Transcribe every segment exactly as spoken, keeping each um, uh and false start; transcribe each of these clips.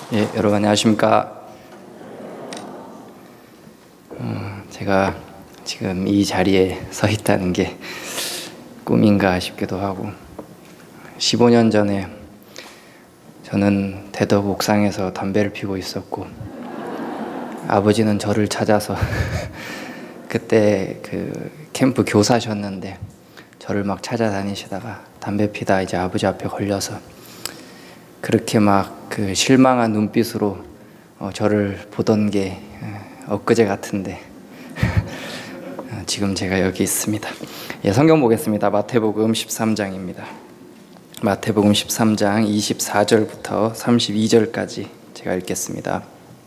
예, 여러분 안녕하십니까. 어, 제가 지금 이 자리에 서 있다는 게 꿈인가 싶기도 하고, 십오 년 전에 저는 대덕 옥상에서 담배를 피우고 있었고, 아버지는 저를 찾아서 그때 그 캠프 교사셨는데 저를 막 찾아다니시다가 담배 피다 이제 아버지 앞에 걸려서 그렇게 막 그 실망한 눈빛으로 어, 저를 보던 게 엊그제 같은데 지금 제가 여기 있습니다. 예, 성경 보겠습니다. 마태복음 십삼 장입니다. 마태복음 십삼 장 이십사 절부터 삼십이 절까지 제가 읽겠습니다.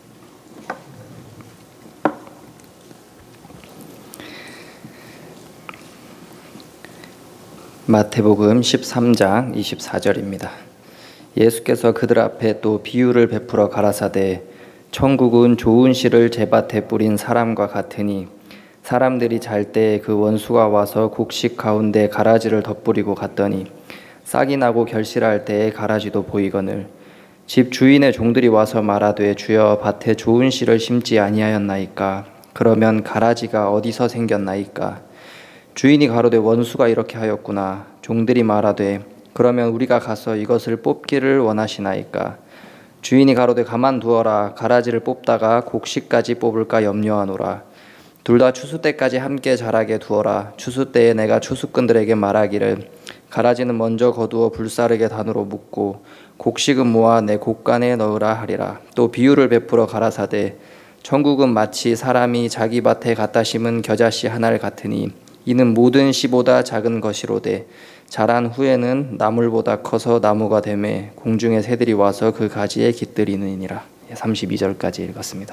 마태복음 십삼 장 이십사 절입니다. 예수께서 그들 앞에 또 비유를 베풀어 가라사대 천국은 좋은 씨를 제밭에 뿌린 사람과 같으니 사람들이 잘 때 그 원수가 와서 곡식 가운데 가라지를 덧뿌리고 갔더니 싹이 나고 결실할 때에 가라지도 보이거늘 집 주인의 종들이 와서 말하되 주여 밭에 좋은 씨를 심지 아니하였나이까 그러면 가라지가 어디서 생겼나이까 주인이 가로되 원수가 이렇게 하였구나 종들이 말하되 그러면 우리가 가서 이것을 뽑기를 원하시나이까 주인이 가로되 가만두어라 가라지를 뽑다가 곡식까지 뽑을까 염려하노라 둘 다 추수 때까지 함께 자라게 두어라 추수 때에 내가 추수꾼들에게 말하기를 가라지는 먼저 거두어 불사르게 단으로 묶고 곡식은 모아 내 곡간에 넣으라 하리라 또 비유를 베풀어 가라사대 천국은 마치 사람이 자기 밭에 갖다 심은 겨자씨 하나를 같으니 이는 모든 씨보다 작은 것이로되 자란 후에는 나물보다 커서 나무가 되매 공중의 새들이 와서 그 가지에 깃들이느니라. 삼십이 절까지 읽었습니다.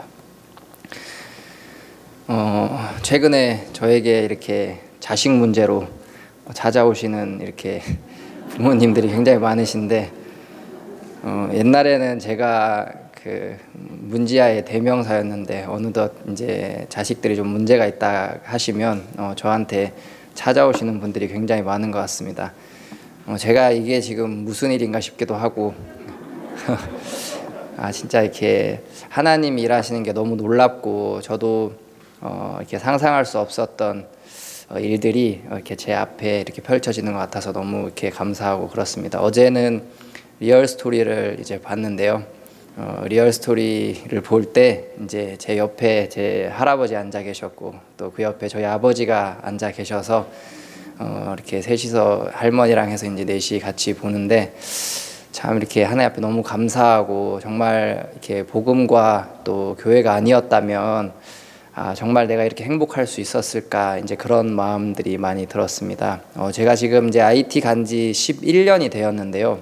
어, 최근에 저에게 이렇게 자식 문제로 찾아오시는 이렇게 부모님들이 굉장히 많으신데 어, 옛날에는 제가 그 문지아의 대명사였는데 어느덧 이제 자식들이 좀 문제가 있다 하시면 어, 저한테 찾아오시는 분들이 굉장히 많은 것 같습니다. 어, 제가 이게 지금 무슨 일인가 싶기도 하고 아 진짜 이렇게 하나님이 일하시는 게 너무 놀랍고 저도 어, 이렇게 상상할 수 없었던 어, 일들이 이렇게 제 앞에 이렇게 펼쳐지는 것 같아서 너무 이렇게 감사하고 그렇습니다. 어제는 리얼 스토리를 이제 봤는데요. 어, 리얼 스토리를 볼 때 이제 제 옆에 제 할아버지 앉아 계셨고 또 그 옆에 저희 아버지가 앉아 계셔서 어, 이렇게 셋이서 할머니랑 해서 이제 넷이 같이 보는데 참 이렇게 하나님 앞에 너무 감사하고 정말 이렇게 복음과 또 교회가 아니었다면 아, 정말 내가 이렇게 행복할 수 있었을까 이제 그런 마음들이 많이 들었습니다. 어, 제가 지금 이제 아이티 간지 십일 년이 되었는데요.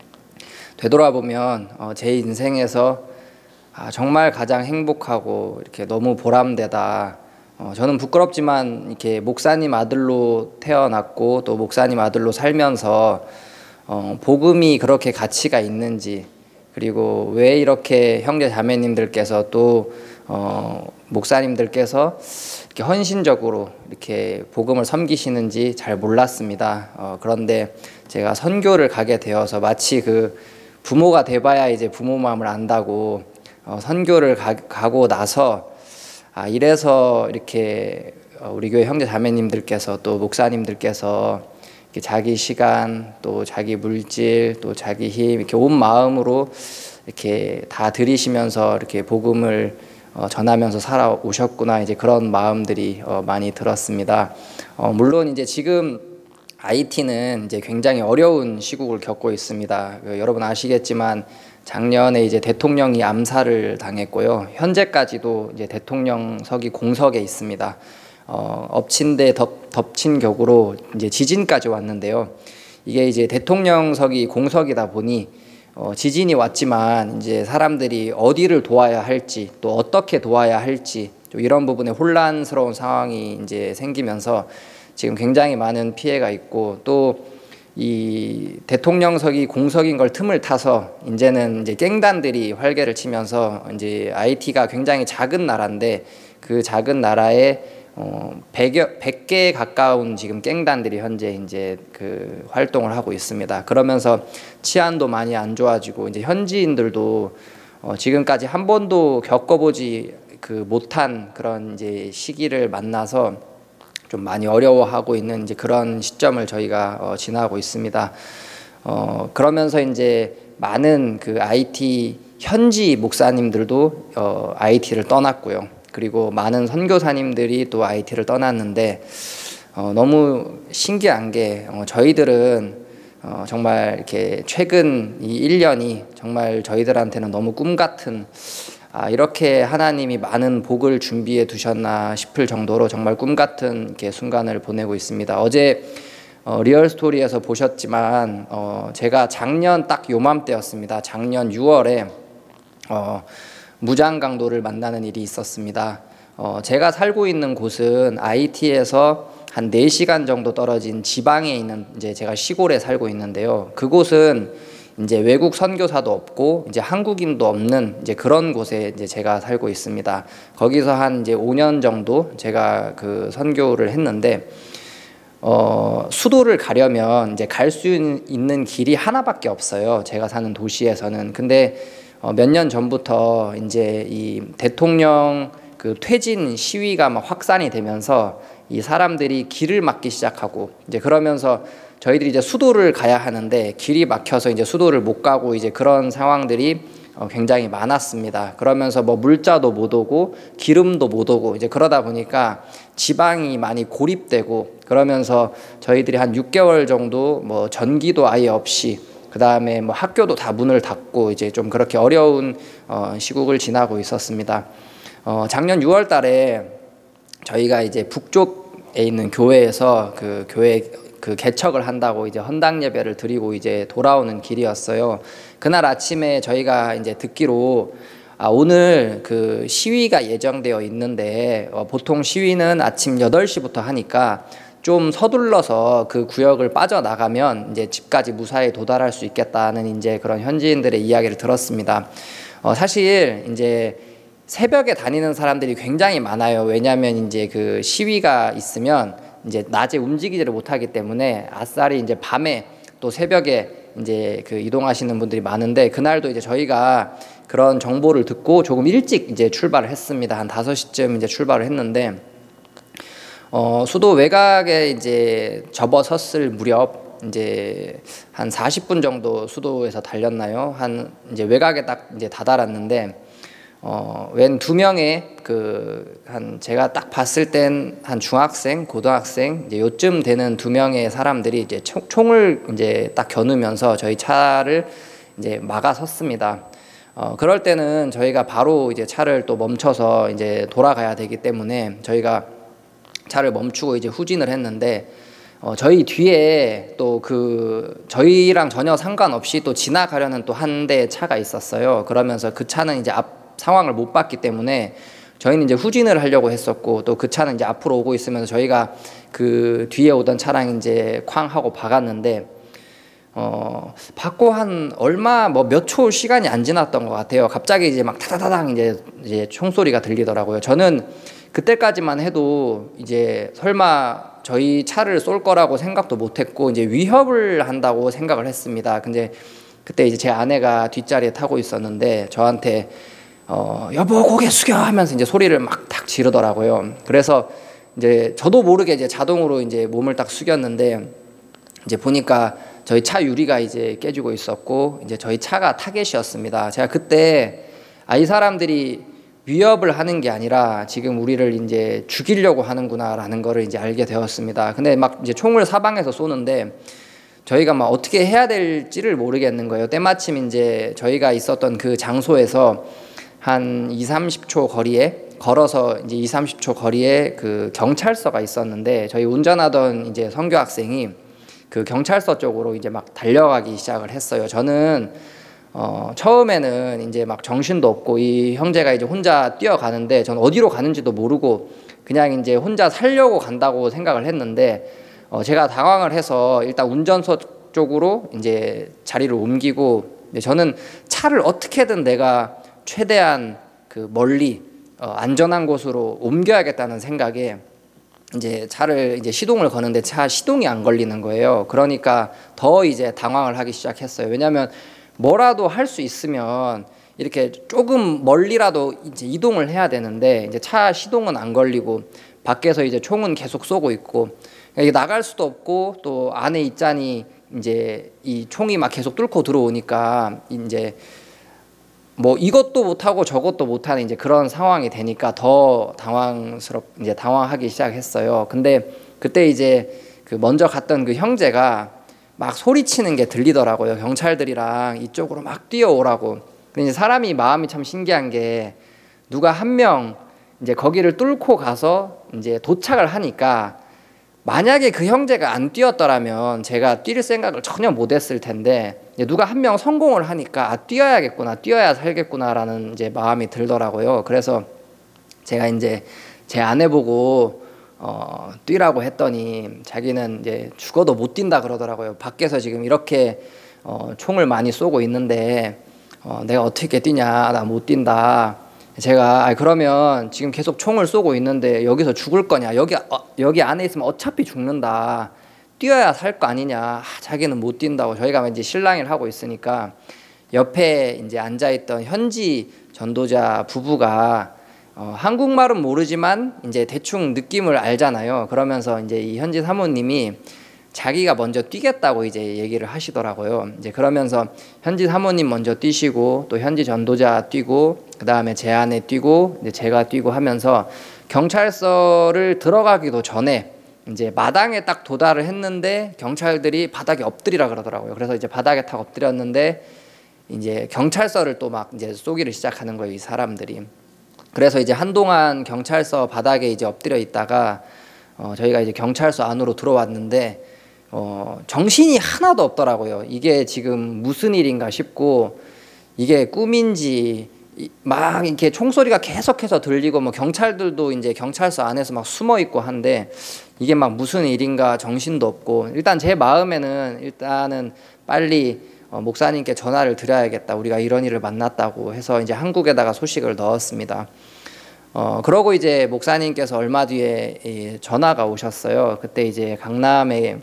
되돌아보면 어, 제 인생에서 아, 정말 가장 행복하고 이렇게 너무 보람되다. 어, 저는 부끄럽지만 이렇게 목사님 아들로 태어났고 또 목사님 아들로 살면서 어, 복음이 그렇게 가치가 있는지 그리고 왜 이렇게 형제 자매님들께서 또 어, 목사님들께서 이렇게 헌신적으로 이렇게 복음을 섬기시는지 잘 몰랐습니다. 어, 그런데 제가 선교를 가게 되어서 마치 그 부모가 돼봐야 이제 부모 마음을 안다고 어, 선교를 가, 가고 나서 아, 이래서 이렇게 우리 교회 형제 자매님들께서 또 목사님들께서 이렇게 자기 시간 또 자기 물질 또 자기 힘 이렇게 온 마음으로 이렇게 다 들이시면서 이렇게 복음을 어, 전하면서 살아오셨구나 이제 그런 마음들이 어, 많이 들었습니다. 어, 물론 이제 지금 아이티는 이제 굉장히 어려운 시국을 겪고 있습니다. 그 여러분 아시겠지만 작년에 이제 대통령이 암살을 당했고요. 현재까지도 이제 대통령석이 공석에 있습니다. 어, 엎친 데 덮, 덮친 격으로 이제 지진까지 왔는데요. 이게 이제 대통령석이 공석이다 보니 어, 지진이 왔지만 이제 사람들이 어디를 도와야 할지 또 어떻게 도와야 할지 이런 부분에 혼란스러운 상황이 이제 생기면서 지금 굉장히 많은 피해가 있고 또 이 대통령석이 공석인 걸 틈을 타서 이제는 이제 갱단들이 활개를 치면서 이제 아이티가 굉장히 작은 나라인데 그 작은 나라에 어 백여 백 개에 가까운 지금 갱단들이 현재 이제 그 활동을 하고 있습니다. 그러면서 치안도 많이 안 좋아지고 이제 현지인들도 어, 지금까지 한 번도 겪어보지 그 못한 그런 이제 시기를 만나서 좀 많이 어려워하고 있는 이제 그런 시점을 저희가 어, 지나고 있습니다. 어, 그러면서 이제 많은 그 아이티 현지 목사님들도 어, 아이티를 떠났고요. 그리고 많은 선교사님들이 또 아이티를 떠났는데 어, 너무 신기한 게 어, 저희들은 어, 정말 이렇게 최근 이 일 년이 정말 저희들한테는 너무 꿈 같은 아, 이렇게 하나님이 많은 복을 준비해 두셨나 싶을 정도로 정말 꿈 같은 이렇게 순간을 보내고 있습니다. 어제 어, 리얼스토리에서 보셨지만 어, 제가 작년 딱 요맘때였습니다. 작년 유월에 어, 무장 강도를 만나는 일이 있었습니다. 어, 제가 살고 있는 곳은 아이티에서 한 네 시간 정도 떨어진 지방에 있는 이제 제가 시골에 살고 있는데요. 그곳은 이제 외국 선교사도 없고 이제 한국인도 없는 이제 그런 곳에 이제 제가 살고 있습니다. 거기서 한 이제 오 년 정도 제가 그 선교를 했는데 어, 수도를 가려면 이제 갈 수 있는 길이 하나밖에 없어요. 제가 사는 도시에서는. 근데 어, 몇 년 전부터 이제 이 대통령 그 퇴진 시위가 막 확산이 되면서 이 사람들이 길을 막기 시작하고 이제 그러면서 저희들이 이제 수도를 가야 하는데 길이 막혀서 이제 수도를 못 가고 이제 그런 상황들이 어, 굉장히 많았습니다. 그러면서 뭐 물자도 못 오고 기름도 못 오고 이제 그러다 보니까 지방이 많이 고립되고 그러면서 저희들이 한 육 개월 정도 뭐 전기도 아예 없이 그 다음에 뭐 학교도 다 문을 닫고 이제 좀 그렇게 어려운 어, 시국을 지나고 있었습니다. 어, 작년 유월 달에 저희가 이제 북쪽에 있는 교회에서 그 교회 그 개척을 한다고 이제 헌당 예배를 드리고 이제 돌아오는 길이었어요. 그날 아침에 저희가 이제 듣기로 아, 오늘 그 시위가 예정되어 있는데 어, 보통 시위는 아침 여덟 시부터 하니까 좀 서둘러서 그 구역을 빠져나가면 이제 집까지 무사히 도달할 수 있겠다는 이제 그런 현지인들의 이야기를 들었습니다. 어, 사실 이제 새벽에 다니는 사람들이 굉장히 많아요. 왜냐하면 이제 그 시위가 있으면 이제 낮에 움직이지를 못하기 때문에 아싸리 이제 밤에 또 새벽에 이제 그 이동하시는 분들이 많은데 그날도 이제 저희가 그런 정보를 듣고 조금 일찍 이제 출발을 했습니다. 한 다섯 시쯤 이제 출발을 했는데 어, 수도 외곽에 이제 접어섰을 무렵 이제 한 사십 분 정도 수도에서 달렸나요? 한 이제 외곽에 딱 이제 다다랐는데 어, 웬 두 명의 그 한 제가 딱 봤을 땐 한 중학생, 고등학생 이제 요쯤 되는 두 명의 사람들이 이제 총, 총을 이제 딱 겨누면서 저희 차를 이제 막아섰습니다. 어, 그럴 때는 저희가 바로 이제 차를 또 멈춰서 이제 돌아가야 되기 때문에 저희가 차를 멈추고 이제 후진을 했는데 어, 저희 뒤에 또 그 저희랑 전혀 상관없이 또 지나가려는 또 한 대의 차가 있었어요. 그러면서 그 차는 이제 앞 상황을 못 봤기 때문에 저희는 이제 후진을 하려고 했었고 또 그 차는 이제 앞으로 오고 있으면서 저희가 그 뒤에 오던 차랑 이제 쾅 하고 박았는데 어 받고 한 얼마 뭐 몇 초 시간이 안 지났던 것 같아요. 갑자기 이제 막 타다다당 이제 이제 총소리가 들리더라고요. 저는 그때까지만 해도 이제 설마 저희 차를 쏠 거라고 생각도 못했고 이제 위협을 한다고 생각을 했습니다. 근데 그때 이제 제 아내가 뒷자리에 타고 있었는데 저한테 어, 여보 고개 숙여 하면서 이제 소리를 막 탁 지르더라고요. 그래서 이제 저도 모르게 이제 자동으로 이제 몸을 딱 숙였는데 이제 보니까 저희 차 유리가 이제 깨지고 있었고 이제 저희 차가 타겟이었습니다. 제가 그때 아, 이 사람들이 위협을 하는 게 아니라 지금 우리를 이제 죽이려고 하는구나라는 거를 이제 알게 되었습니다. 근데 막 이제 총을 사방에서 쏘는데 저희가 막 어떻게 해야 될지를 모르겠는 거예요. 때마침 이제 저희가 있었던 그 장소에서 한 이삼십 초 거리에 걸어서 이제 이삼십 초 거리에 그 경찰서가 있었는데 저희 운전하던 이제 선교 학생이 그 경찰서 쪽으로 이제 막 달려가기 시작을 했어요. 저는 어 처음에는 이제 막 정신도 없고 이 형제가 이제 혼자 뛰어가는데 전 어디로 가는지도 모르고 그냥 이제 혼자 살려고 간다고 생각을 했는데 어 제가 당황을 해서 일단 운전석 쪽으로 이제 자리를 옮기고 저는 차를 어떻게든 내가 최대한 그 멀리 어, 안전한 곳으로 옮겨야겠다는 생각에 이제 차를 이제 시동을 거는데 차 시동이 안 걸리는 거예요. 그러니까 더 이제 당황을 하기 시작했어요. 왜냐하면 뭐라도 할 수 있으면 이렇게 조금 멀리라도 이제 이동을 해야 되는데 이제 차 시동은 안 걸리고 밖에서 이제 총은 계속 쏘고 있고 이게 나갈 수도 없고 또 안에 있자니 이제 이 총이 막 계속 뚫고 들어오니까 이제 뭐 이것도 못하고 저것도 못하는 이제 그런 상황이 되니까 더 당황스럽 이제 당황하기 시작했어요. 근데 그때 이제 그 먼저 갔던 그 형제가 막 소리치는 게 들리더라고요. 경찰들이랑 이쪽으로 막 뛰어오라고. 근데 이제 사람이 마음이 참 신기한 게 누가 한 명 이제 거기를 뚫고 가서 이제 도착을 하니까 만약에 그 형제가 안 뛰었더라면 제가 뛸 생각을 전혀 못했을 텐데 누가 한 명 성공을 하니까 아, 뛰어야겠구나, 뛰어야 살겠구나라는 이제 마음이 들더라고요. 그래서 제가 이제 제 아내 보고 어, 뛰라고 했더니 자기는 이제 죽어도 못 뛴다 그러더라고요. 밖에서 지금 이렇게 어, 총을 많이 쏘고 있는데 어, 내가 어떻게 뛰냐, 나 못 뛴다. 제가 아 그러면 지금 계속 총을 쏘고 있는데 여기서 죽을 거냐, 여기 어, 여기 안에 있으면 어차피 죽는다, 뛰어야 살 거 아니냐. 아, 자기는 못 뛴다고. 저희가 이제 실랑이를 하고 있으니까 옆에 이제 앉아 있던 현지 전도자 부부가 어, 한국말은 모르지만 이제 대충 느낌을 알잖아요. 그러면서 이제 이 현지 사모님이 자기가 먼저 뛰겠다고 이제 얘기를 하시더라고요. 이제 그러면서 현지 사모님 먼저 뛰시고 또 현지 전도자 뛰고 그 다음에 제 아내 뛰고 이제 제가 뛰고 하면서 경찰서를 들어가기도 전에 이제 마당에 딱 도달을 했는데 경찰들이 바닥에 엎드리라 그러더라고요. 그래서 이제 바닥에 딱 엎드렸는데 이제 경찰서를 또 막 이제 쏘기를 시작하는 거예요, 이 사람들이. 그래서 이제 한동안 경찰서 바닥에 이제 엎드려 있다가 어 저희가 이제 경찰서 안으로 들어왔는데 어, 정신이 하나도 없더라고요. 이게 지금 무슨 일인가 싶고 이게 꿈인지 막 이렇게 총소리가 계속해서 들리고 뭐 경찰들도 이제 경찰서 안에서 막 숨어 있고 한데 이게 막 무슨 일인가 정신도 없고 일단 제 마음에는 일단은 빨리 어, 목사님께 전화를 드려야겠다. 우리가 이런 일을 만났다고 해서 이제 한국에다가 소식을 넣었습니다. 어, 그러고 이제 목사님께서 얼마 뒤에 이 전화가 오셨어요. 그때 이제 강남에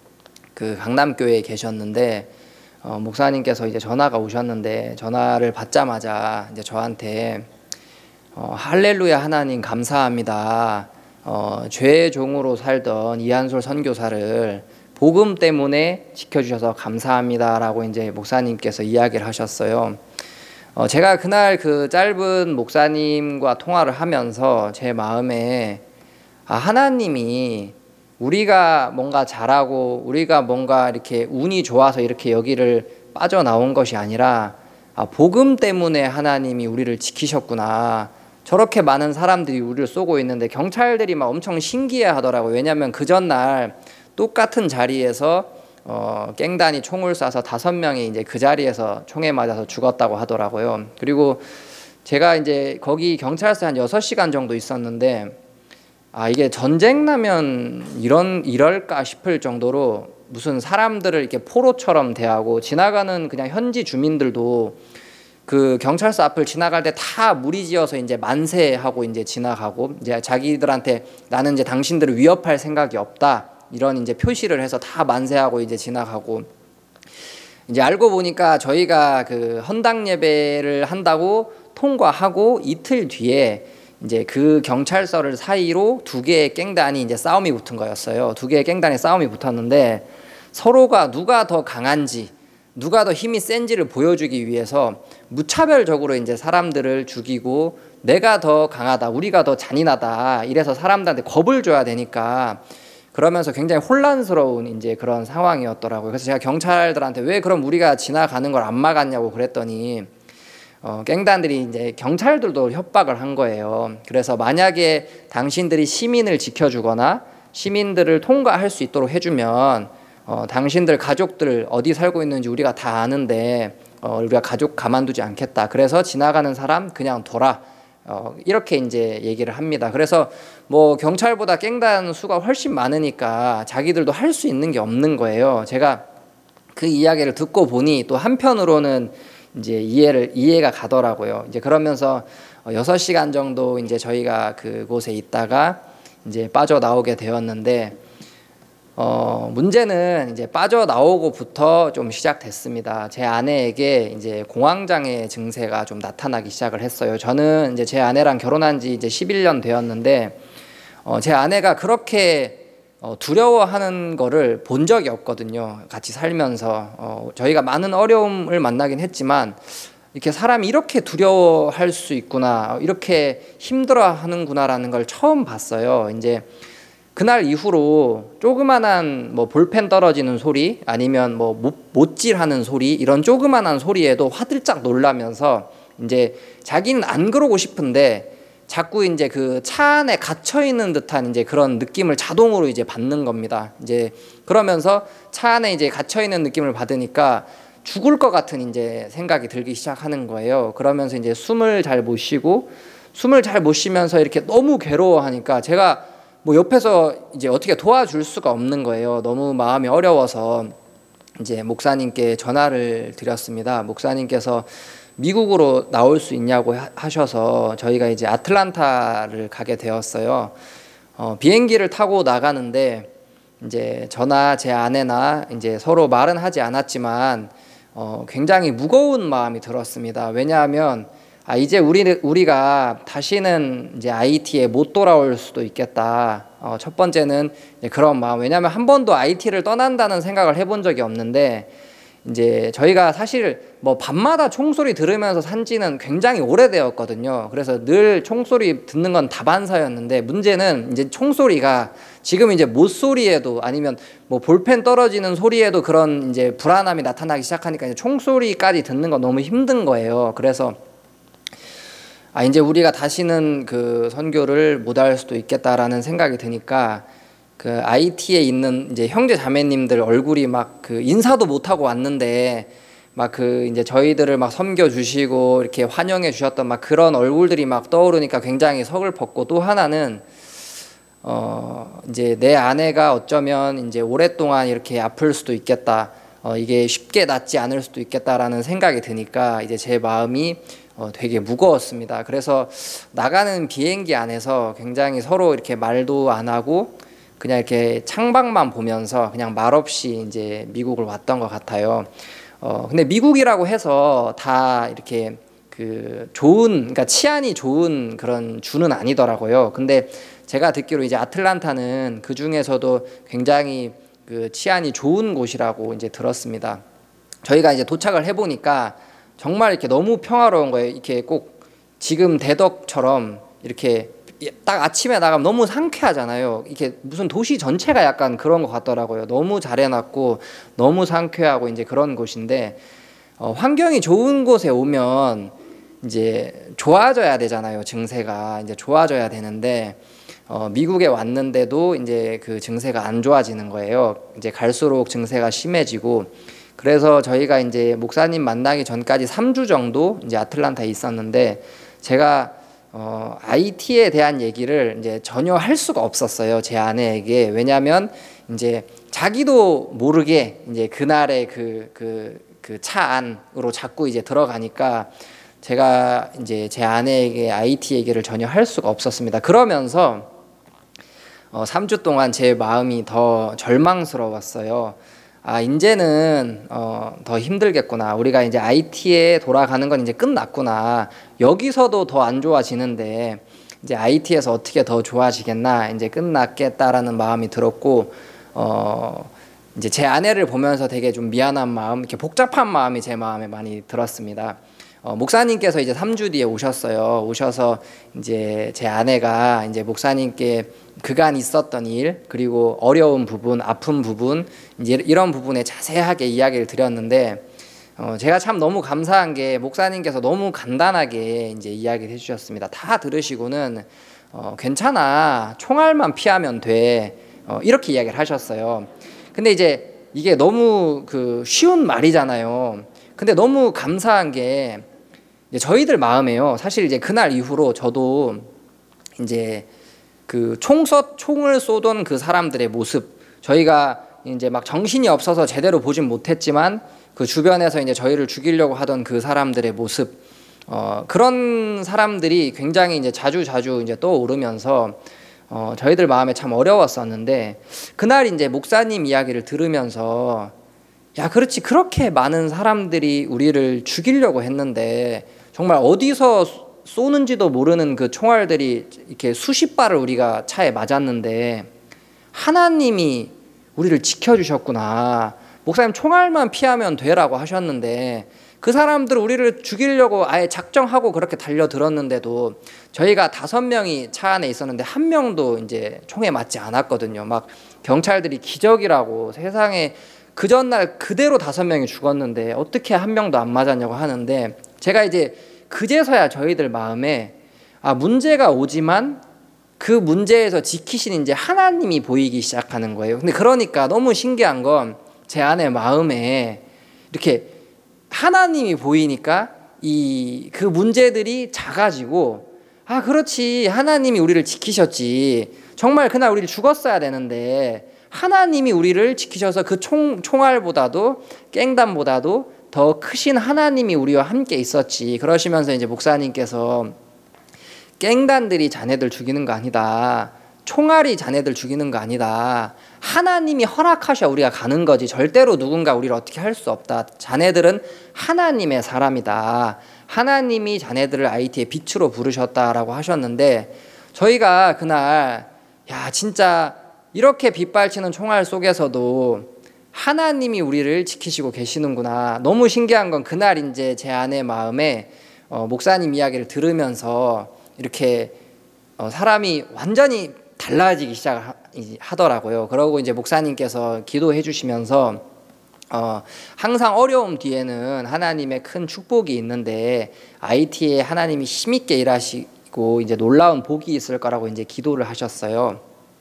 그 강남교회에 계셨는데 어, 목사님께서 이제 전화가 오셨는데 전화를 받자마자 이제 저한테 어, 할렐루야 하나님 감사합니다. 어, 죄의 종으로 살던 이한솔 선교사를 복음 때문에 지켜주셔서 감사합니다라고 이제 목사님께서 이야기를 하셨어요. 어, 제가 그날 그 짧은 목사님과 통화를 하면서 제 마음에 아, 하나님이 우리가 뭔가 잘하고 우리가 뭔가 이렇게 운이 좋아서 이렇게 여기를 빠져나온 것이 아니라 아, 복음 때문에 하나님이 우리를 지키셨구나. 저렇게 많은 사람들이 우리를 쏘고 있는데 경찰들이 막 엄청 신기해 하더라고요. 왜냐하면 그 전날 똑같은 자리에서 어, 깽단이 총을 쏴서 다섯 명이 이제 그 자리에서 총에 맞아서 죽었다고 하더라고요. 그리고 제가 이제 거기 경찰서에 한 여섯 시간 정도 있었는데 아 이게 전쟁 나면 이런 이럴까 싶을 정도로 무슨 사람들을 이렇게 포로처럼 대하고 지나가는 그냥 현지 주민들도 그 경찰서 앞을 지나갈 때 다 무리지어서 이제 만세하고 이제 지나가고 이제 자기들한테 나는 이제 당신들을 위협할 생각이 없다 이런 이제 표시를 해서 다 만세하고 이제 지나가고 이제 알고 보니까 저희가 그 헌당 예배를 한다고 통과하고 이틀 뒤에 이제 그 경찰서를 사이로 두 개의 깽단이 이제 싸움이 붙은 거였어요. 두 개의 깽단이 싸움이 붙었는데 서로가 누가 더 강한지 누가 더 힘이 센지를 보여주기 위해서 무차별적으로 이제 사람들을 죽이고 내가 더 강하다, 우리가 더 잔인하다 이래서 사람들한테 겁을 줘야 되니까 그러면서 굉장히 혼란스러운 이제 그런 상황이었더라고요. 그래서 제가 경찰들한테 왜 그럼 우리가 지나가는 걸 안 막았냐고 그랬더니 어, 깽단들이 이제 경찰들도 협박을 한 거예요. 그래서 만약에 당신들이 시민을 지켜주거나 시민들을 통과할 수 있도록 해주면 어, 당신들 가족들 어디 살고 있는지 우리가 다 아는데 어, 우리가 가족 가만두지 않겠다. 그래서 지나가는 사람 그냥 둬라. 어, 이렇게 이제 얘기를 합니다. 그래서 뭐 경찰보다 깽단 수가 훨씬 많으니까 자기들도 할 수 있는 게 없는 거예요. 제가 그 이야기를 듣고 보니 또 한편으로는 이제 이해를 이해가 가더라고요. 이제 그러면서 여섯 시간 정도 이제 저희가 그곳에 있다가 이제 빠져나오게 되었는데 어, 문제는 이제 빠져나오고부터 좀 시작됐습니다. 제 아내에게 이제 공황장애 증세가 좀 나타나기 시작을 했어요. 저는 이제 제 아내랑 결혼한 지 이제 십일 년 되었는데, 어, 제 아내가 그렇게 어, 두려워하는 거를 본 적이 없거든요. 같이 살면서. 어, 저희가 많은 어려움을 만나긴 했지만, 이렇게 사람이 이렇게 두려워할 수 있구나, 이렇게 힘들어하는구나라는 걸 처음 봤어요. 이제 그날 이후로 조그만한 뭐 볼펜 떨어지는 소리, 아니면 뭐 못질하는 소리, 이런 조그만한 소리에도 화들짝 놀라면서 이제 자기는 안 그러고 싶은데 자꾸 이제 그 차 안에 갇혀 있는 듯한 이제 그런 느낌을 자동으로 이제 받는 겁니다. 이제 그러면서 차 안에 이제 갇혀 있는 느낌을 받으니까 죽을 것 같은 이제 생각이 들기 시작하는 거예요. 그러면서 이제 숨을 잘 못 쉬고, 숨을 잘 못 쉬면서 이렇게 너무 괴로워하니까 제가 뭐 옆에서 이제 어떻게 도와줄 수가 없는 거예요. 너무 마음이 어려워서 이제 목사님께 전화를 드렸습니다. 목사님께서 미국으로 나올 수 있냐고 하셔서 저희가 이제 아틀란타를 가게 되었어요. 어, 비행기를 타고 나가는데 이제 저나 제 아내나 이제 서로 말은 하지 않았지만 어, 굉장히 무거운 마음이 들었습니다. 왜냐하면 아, 이제 우리, 우리가 다시는 이제 아이티에 못 돌아올 수도 있겠다. 어, 첫 번째는 이제 그런 마음. 왜냐하면 한 번도 아이티를 떠난다는 생각을 해본 적이 없는데, 이제 저희가 사실 뭐 밤마다 총소리 들으면서 산 지는 굉장히 오래되었거든요. 그래서 늘 총소리 듣는 건 다반사였는데, 문제는 이제 총소리가 지금 이제 못소리에도 아니면 뭐 볼펜 떨어지는 소리에도 그런 이제 불안함이 나타나기 시작하니까 이제 총소리까지 듣는 건 너무 힘든 거예요. 그래서 아, 이제 우리가 다시는 그 선교를 못 할 수도 있겠다라는 생각이 드니까 그 아이티에 있는 이제 형제 자매님들 얼굴이 막 그 인사도 못 하고 왔는데 막 그 이제 저희들을 막 섬겨 주시고 이렇게 환영해 주셨던 막 그런 얼굴들이 막 떠오르니까 굉장히 서글펐고, 또 하나는 어 이제 내 아내가 어쩌면 이제 오랫동안 이렇게 아플 수도 있겠다. 어 이게 쉽게 낫지 않을 수도 있겠다라는 생각이 드니까 이제 제 마음이 어, 되게 무거웠습니다. 그래서 나가는 비행기 안에서 굉장히 서로 이렇게 말도 안 하고 그냥 이렇게 창밖만 보면서 그냥 말없이 이제 미국을 왔던 것 같아요. 어, 근데 미국이라고 해서 다 이렇게 그 좋은, 그러니까 치안이 좋은 그런 주는 아니더라고요. 근데 제가 듣기로 이제 아틀란타는 그 중에서도 굉장히 그 치안이 좋은 곳이라고 이제 들었습니다. 저희가 이제 도착을 해보니까 정말 이렇게 너무 평화로운 거예요. 이렇게 꼭 지금 대덕처럼 이렇게 딱 아침에 나가면 너무 상쾌하잖아요. 이렇게 무슨 도시 전체가 약간 그런 것 같더라고요. 너무 잘 해놨고 너무 상쾌하고 이제 그런 곳인데, 어, 환경이 좋은 곳에 오면 이제 좋아져야 되잖아요. 증세가 이제 좋아져야 되는데 어, 미국에 왔는데도 이제 그 증세가 안 좋아지는 거예요. 이제 갈수록 증세가 심해지고. 그래서 저희가 이제 목사님 만나기 전까지 삼 주 정도 이제 아틀란타에 있었는데, 제가 어, 아이티에 대한 얘기를 이제 전혀 할 수가 없었어요. 제 아내에게. 왜냐하면 이제 자기도 모르게 이제 그날의 그, 그, 그 차 안으로 자꾸 이제 들어가니까 제가 이제 제 아내에게 아이티 얘기를 전혀 할 수가 없었습니다. 그러면서 어, 삼 주 동안 제 마음이 더 절망스러웠어요. 아, 이제는 어, 더 힘들겠구나. 우리가 이제 아이티에 돌아가는 건 이제 끝났구나. 여기서도 더 안 좋아지는데 이제 아이티에서 어떻게 더 좋아지겠나. 이제 끝났겠다라는 마음이 들었고, 어, 이제 제 아내를 보면서 되게 좀 미안한 마음, 이렇게 복잡한 마음이 제 마음에 많이 들었습니다. 어, 목사님께서 이제 삼 주 뒤에 오셨어요. 오셔서 이제 제 아내가 이제 목사님께 그간 있었던 일, 그리고 어려운 부분, 아픈 부분, 이제 이런 부분에 자세하게 이야기를 드렸는데, 어, 제가 참 너무 감사한 게 목사님께서 너무 간단하게 이제 이야기를 해주셨습니다. 다 들으시고는 어, 괜찮아, 총알만 피하면 돼, 어, 이렇게 이야기를 하셨어요. 근데 이제 이게 너무 그 쉬운 말이잖아요. 근데 너무 감사한 게 이제 저희들 마음에요. 사실 이제 그날 이후로 저도 이제 그 총서 총을 쏘던 그 사람들의 모습, 저희가 이제 막 정신이 없어서 제대로 보진 못했지만 그 주변에서 이제 저희를 죽이려고 하던 그 사람들의 모습, 어, 그런 사람들이 굉장히 이제 자주 자주 이제 떠오르면서 어, 저희들 마음에 참 어려웠었는데 그날 이제 목사님 이야기를 들으면서 야, 그렇지. 그렇게 많은 사람들이 우리를 죽이려고 했는데 정말 어디서 쏘는지도 모르는 그 총알들이 이렇게 수십 발을 우리가 차에 맞았는데 하나님이 우리를 지켜주셨구나. 목사님 총알만 피하면 되라고 하셨는데 그 사람들 우리를 죽이려고 아예 작정하고 그렇게 달려들었는데도 저희가 다섯 명이 차 안에 있었는데 한 명도 이제 총에 맞지 않았거든요. 막 경찰들이 기적이라고 세상에 그 전날 그대로 다섯 명이 죽었는데 어떻게 한 명도 안 맞았냐고 하는데 제가 이제 그제서야 저희들 마음에 아, 문제가 오지만 그 문제에서 지키신 이제 하나님이 보이기 시작하는 거예요. 근데 그러니까 너무 신기한 건 제 안에 마음에 이렇게 하나님이 보이니까 이 그 문제들이 작아지고 아, 그렇지. 하나님이 우리를 지키셨지. 정말 그날 우리를 죽었어야 되는데 하나님이 우리를 지키셔서 그 총, 총알보다도 깽단보다도 더 크신 하나님이 우리와 함께 있었지. 그러시면서 이제 목사님께서 깽단들이 자네들 죽이는 거 아니다. 총알이 자네들 죽이는 거 아니다. 하나님이 허락하셔 우리가 가는 거지. 절대로 누군가 우리를 어떻게 할 수 없다. 자네들은 하나님의 사람이다. 하나님이 자네들을 아이티의 빛으로 부르셨다라고 하셨는데 저희가 그날 야, 진짜 이렇게 빗발치는 총알 속에서도 하나님이 우리를 지키시고 계시는구나. 너무 신기한 건 그날 이제 제 아내 마음에 어, 목사님 이야기를 들으면서 이렇게 어, 사람이 완전히 달라지기 시작하더라고요. 그러고 이제 목사님께서 기도해 주시면서 어, 항상 어려움 뒤에는 하나님의 큰 축복이 있는데 아이티에 하나님이 힘있게 일하시고 이제 놀라운 복이 있을 거라고 이제 기도를 하셨어요.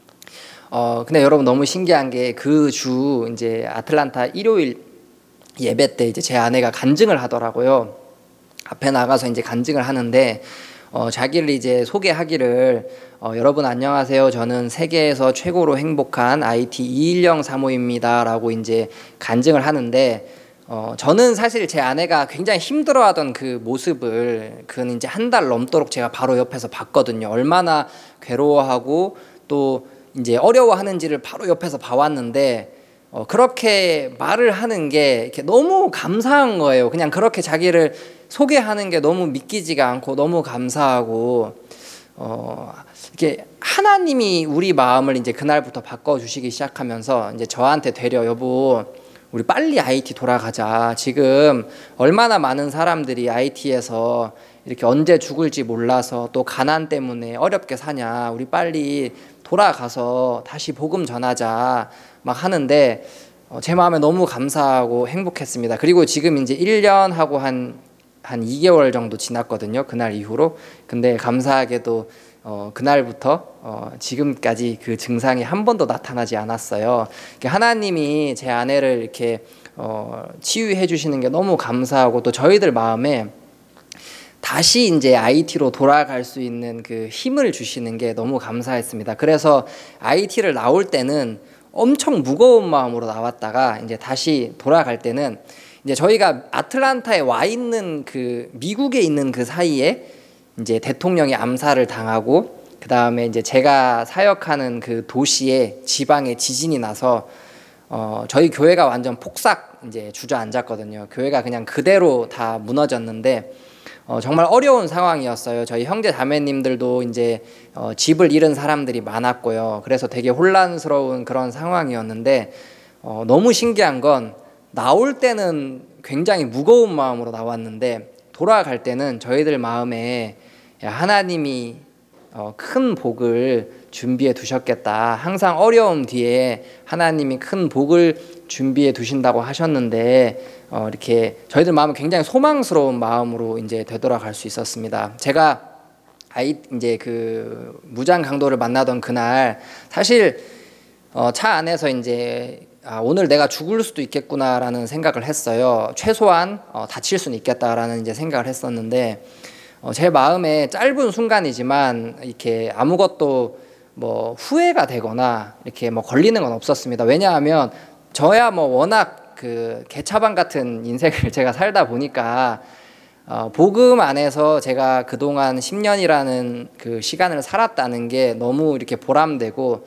어, 근데 여러분 너무 신기한 게 그 주 이제 아틀란타 일요일 예배 때 이제 제 아내가 간증을 하더라고요. 앞에 나가서 이제 간증을 하는데 어, 자기를 이제 소개하기를 어, 여러분 안녕하세요. 저는 세계에서 최고로 행복한 아이티 이일영 사모입니다. 라고 이제 간증을 하는데 어, 저는 사실 제 아내가 굉장히 힘들어하던 그 모습을 그 이제 한 달 넘도록 제가 바로 옆에서 봤거든요. 얼마나 괴로워하고 또 이제 어려워하는지를 바로 옆에서 봐왔는데 어, 그렇게 말을 하는 게 이렇게 너무 감사한 거예요. 그냥 그렇게 자기를 소개하는 게 너무 믿기지가 않고 너무 감사하고 어, 이렇게 하나님이 우리 마음을 이제 그날부터 바꿔주시기 시작하면서 이제 저한테 되려 여보 우리 빨리 아이티 돌아가자. 지금 얼마나 많은 사람들이 아이티에서 이렇게 언제 죽을지 몰라서 또 가난 때문에 어렵게 사냐. 우리 빨리 돌아가서 다시 복음 전하자 막 하는데 어, 제 마음에 너무 감사하고 행복했습니다. 그리고 지금 이제 일 년 하고 한, 한 이 개월 정도 지났거든요. 그날 이후로. 근데 감사하게도 어, 그날부터 어, 지금까지 그 증상이 한 번도 나타나지 않았어요. 하나님이 제 아내를 이렇게 어, 치유해 주시는 게 너무 감사하고 또 저희들 마음에 다시 이제 아이티로 돌아갈 수 있는 그 힘을 주시는 게 너무 감사했습니다. 그래서 아이티를 나올 때는 엄청 무거운 마음으로 나왔다가 이제 다시 돌아갈 때는 이제 저희가 아틀란타에 와 있는 그 미국에 있는 그 사이에 이제 대통령이 암살을 당하고 그 다음에 이제 제가 사역하는 그 도시에 지방에 지진이 나서 어 저희 교회가 완전 폭삭 이제 주저앉았거든요. 교회가 그냥 그대로 다 무너졌는데 어 정말 어려운 상황이었어요. 저희 형제 자매님들도 이제 어 집을 잃은 사람들이 많았고요. 그래서 되게 혼란스러운 그런 상황이었는데 어 너무 신기한 건 나올 때는 굉장히 무거운 마음으로 나왔는데 돌아갈 때는 저희들 마음에 야, 하나님이 어, 큰 복을 준비해 두셨겠다. 항상 어려움 뒤에 하나님이 큰 복을 준비해 두신다고 하셨는데 어, 이렇게 저희들 마음은 굉장히 소망스러운 마음으로 이제 되돌아갈 수 있었습니다. 제가 아이 이제 그 무장 강도를 만나던 그날 사실 어, 차 안에서 이제 아, 오늘 내가 죽을 수도 있겠구나라는 생각을 했어요. 최소한 어, 다칠 수는 있겠다라는 이제 생각을 했었는데 어, 제 마음에 짧은 순간이지만 이렇게 아무것도 뭐 후회가 되거나 이렇게 뭐 걸리는 건 없었습니다. 왜냐하면 저야 뭐 워낙 그 개차반 같은 인생을 제가 살다 보니까 어, 복음 안에서 제가 그동안 십 년이라는 그 시간을 살았다는 게 너무 이렇게 보람되고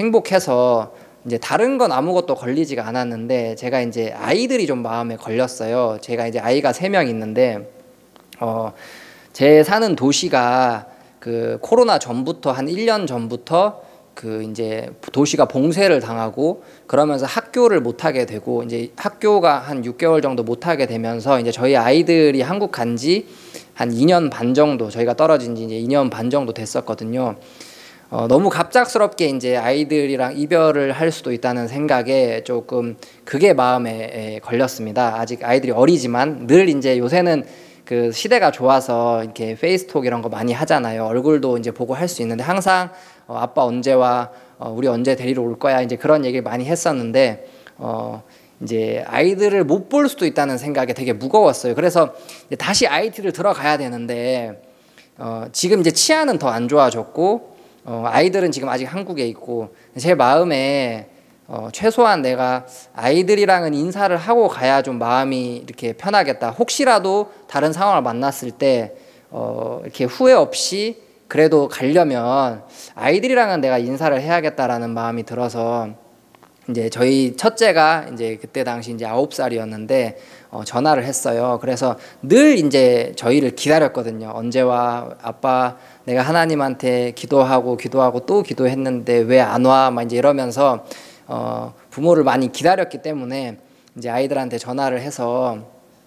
행복해서 이제 다른 건 아무것도 걸리지가 않았는데 제가 이제 아이들이 좀 마음에 걸렸어요. 제가 이제 아이가 세 명 있는데 어, 제 사는 도시가 그 코로나 전부터 한 일 년 전부터 그 이제 도시가 봉쇄를 당하고 그러면서 학교를 못 하게 되고 이제 학교가 한 육 개월 정도 못 하게 되면서 이제 저희 아이들이 한국 간지 한 이 년 반 정도 저희가 떨어진 지 이제 이 년 반 정도 됐었거든요. 어, 너무 갑작스럽게 이제 아이들이랑 이별을 할 수도 있다는 생각에 조금 그게 마음에 걸렸습니다. 아직 아이들이 어리지만 늘 이제 요새는 그 시대가 좋아서 이렇게 페이스톡 이런 거 많이 하잖아요. 얼굴도 이제 보고 할 수 있는데 항상 어, 아빠 언제 와? 어, 우리 언제 데리러 올 거야? 이제 그런 얘기를 많이 했었는데 어, 이제 아이들을 못 볼 수도 있다는 생각에 되게 무거웠어요. 그래서 이제 다시 아이티를 들어가야 되는데 어, 지금 이제 치아는 더 안 좋아졌고 어, 아이들은 지금 아직 한국에 있고 제 마음에 어, 최소한 내가 아이들이랑은 인사를 하고 가야 좀 마음이 이렇게 편하겠다. 혹시라도 다른 상황을 만났을 때 어, 이렇게 후회 없이 그래도 가려면 아이들이랑은 내가 인사를 해야겠다라는 마음이 들어서 이제 저희 첫째가 이제 그때 당시 이제 아홉 살이었는데 어, 전화를 했어요. 그래서 늘 이제 저희를 기다렸거든요. 언제 와? 아빠 내가 하나님한테 기도하고 기도하고 또 기도했는데 왜 안 와? 막 이제 이러면서 어, 부모를 많이 기다렸기 때문에 이제 아이들한테 전화를 해서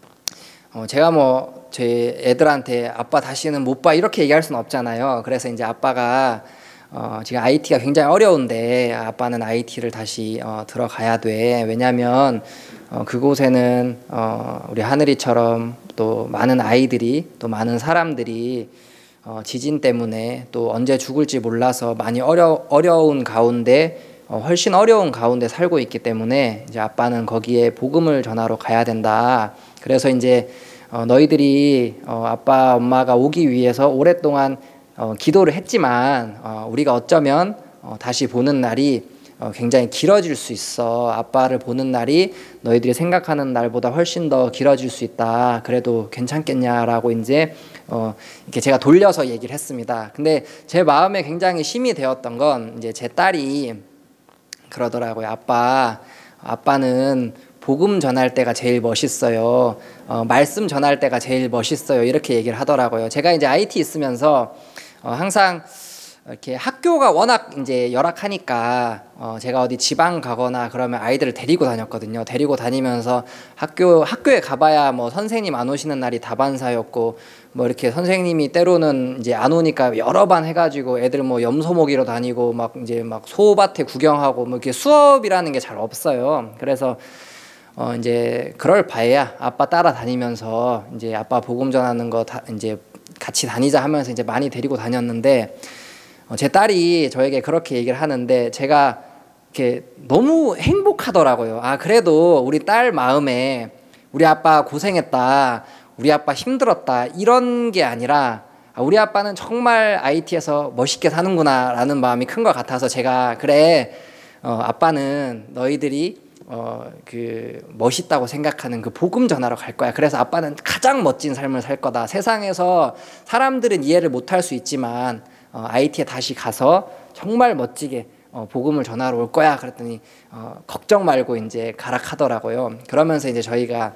어, 제가 뭐 제 애들한테 아빠 다시는 못 봐 이렇게 얘기할 수는 없잖아요. 그래서 이제 아빠가 어, 지금 아이티가 굉장히 어려운데 아빠는 아이티를 다시 어, 들어가야 돼. 왜냐하면 어, 그곳에는 어, 우리 하늘이처럼 또 많은 아이들이 또 많은 사람들이 어, 지진 때문에 또 언제 죽을지 몰라서 많이 어려, 어려운 가운데 어, 훨씬 어려운 가운데 살고 있기 때문에 이제 아빠는 거기에 복음을 전하러 가야 된다. 그래서 이제 어, 너희들이 어, 아빠 엄마가 오기 위해서 오랫동안 어, 기도를 했지만 어, 우리가 어쩌면 어, 다시 보는 날이 어, 굉장히 길어질 수 있어. 아빠를 보는 날이 너희들이 생각하는 날보다 훨씬 더 길어질 수 있다. 그래도 괜찮겠냐라고 이제 어, 이렇게 제가 돌려서 얘기를 했습니다. 근데 제 마음에 굉장히 힘이 되었던 건 이제 제 딸이 그러더라고요. 아빠, 아빠는 복음 전할 때가 제일 멋있어요. 어, 말씀 전할 때가 제일 멋있어요. 이렇게 얘기를 하더라고요. 제가 이제 아이티 있으면서 어, 항상 이렇게 학교가 워낙 이제 열악하니까 어, 제가 어디 지방 가거나 그러면 아이들을 데리고 다녔거든요. 데리고 다니면서 학교 학교에 가봐야 뭐 선생님 안 오시는 날이 다반사였고 뭐 이렇게 선생님이 때로는 이제 안 오니까 여러 반 해가지고 애들 뭐 염소 먹이러 다니고 막 이제 막 소밭에 구경하고 뭐 이렇게 수업이라는 게 잘 없어요. 그래서 어 이제 그럴 바에야 아빠 따라다니면서 이제 아빠 복음 전하는 거 다 이제 같이 다니자 하면서 이제 많이 데리고 다녔는데 어 제 딸이 저에게 그렇게 얘기를 하는데 제가 이렇게 너무 행복하더라고요. 아 그래도 우리 딸 마음에 우리 아빠 고생했다, 우리 아빠 힘들었다 이런 게 아니라 아, 우리 아빠는 정말 아이티에서 멋있게 사는구나 라는 마음이 큰 것 같아서 제가 그래 어, 아빠는 너희들이 어, 그 멋있다고 생각하는 그 복음 전하러 갈 거야. 그래서 아빠는 가장 멋진 삶을 살 거다. 세상에서 사람들은 이해를 못할 수 있지만 어, 아이티에 다시 가서 정말 멋지게 어, 복음을 전하러 올 거야. 그랬더니 어, 걱정 말고 이제 가라 하더라고요. 그러면서 이제 저희가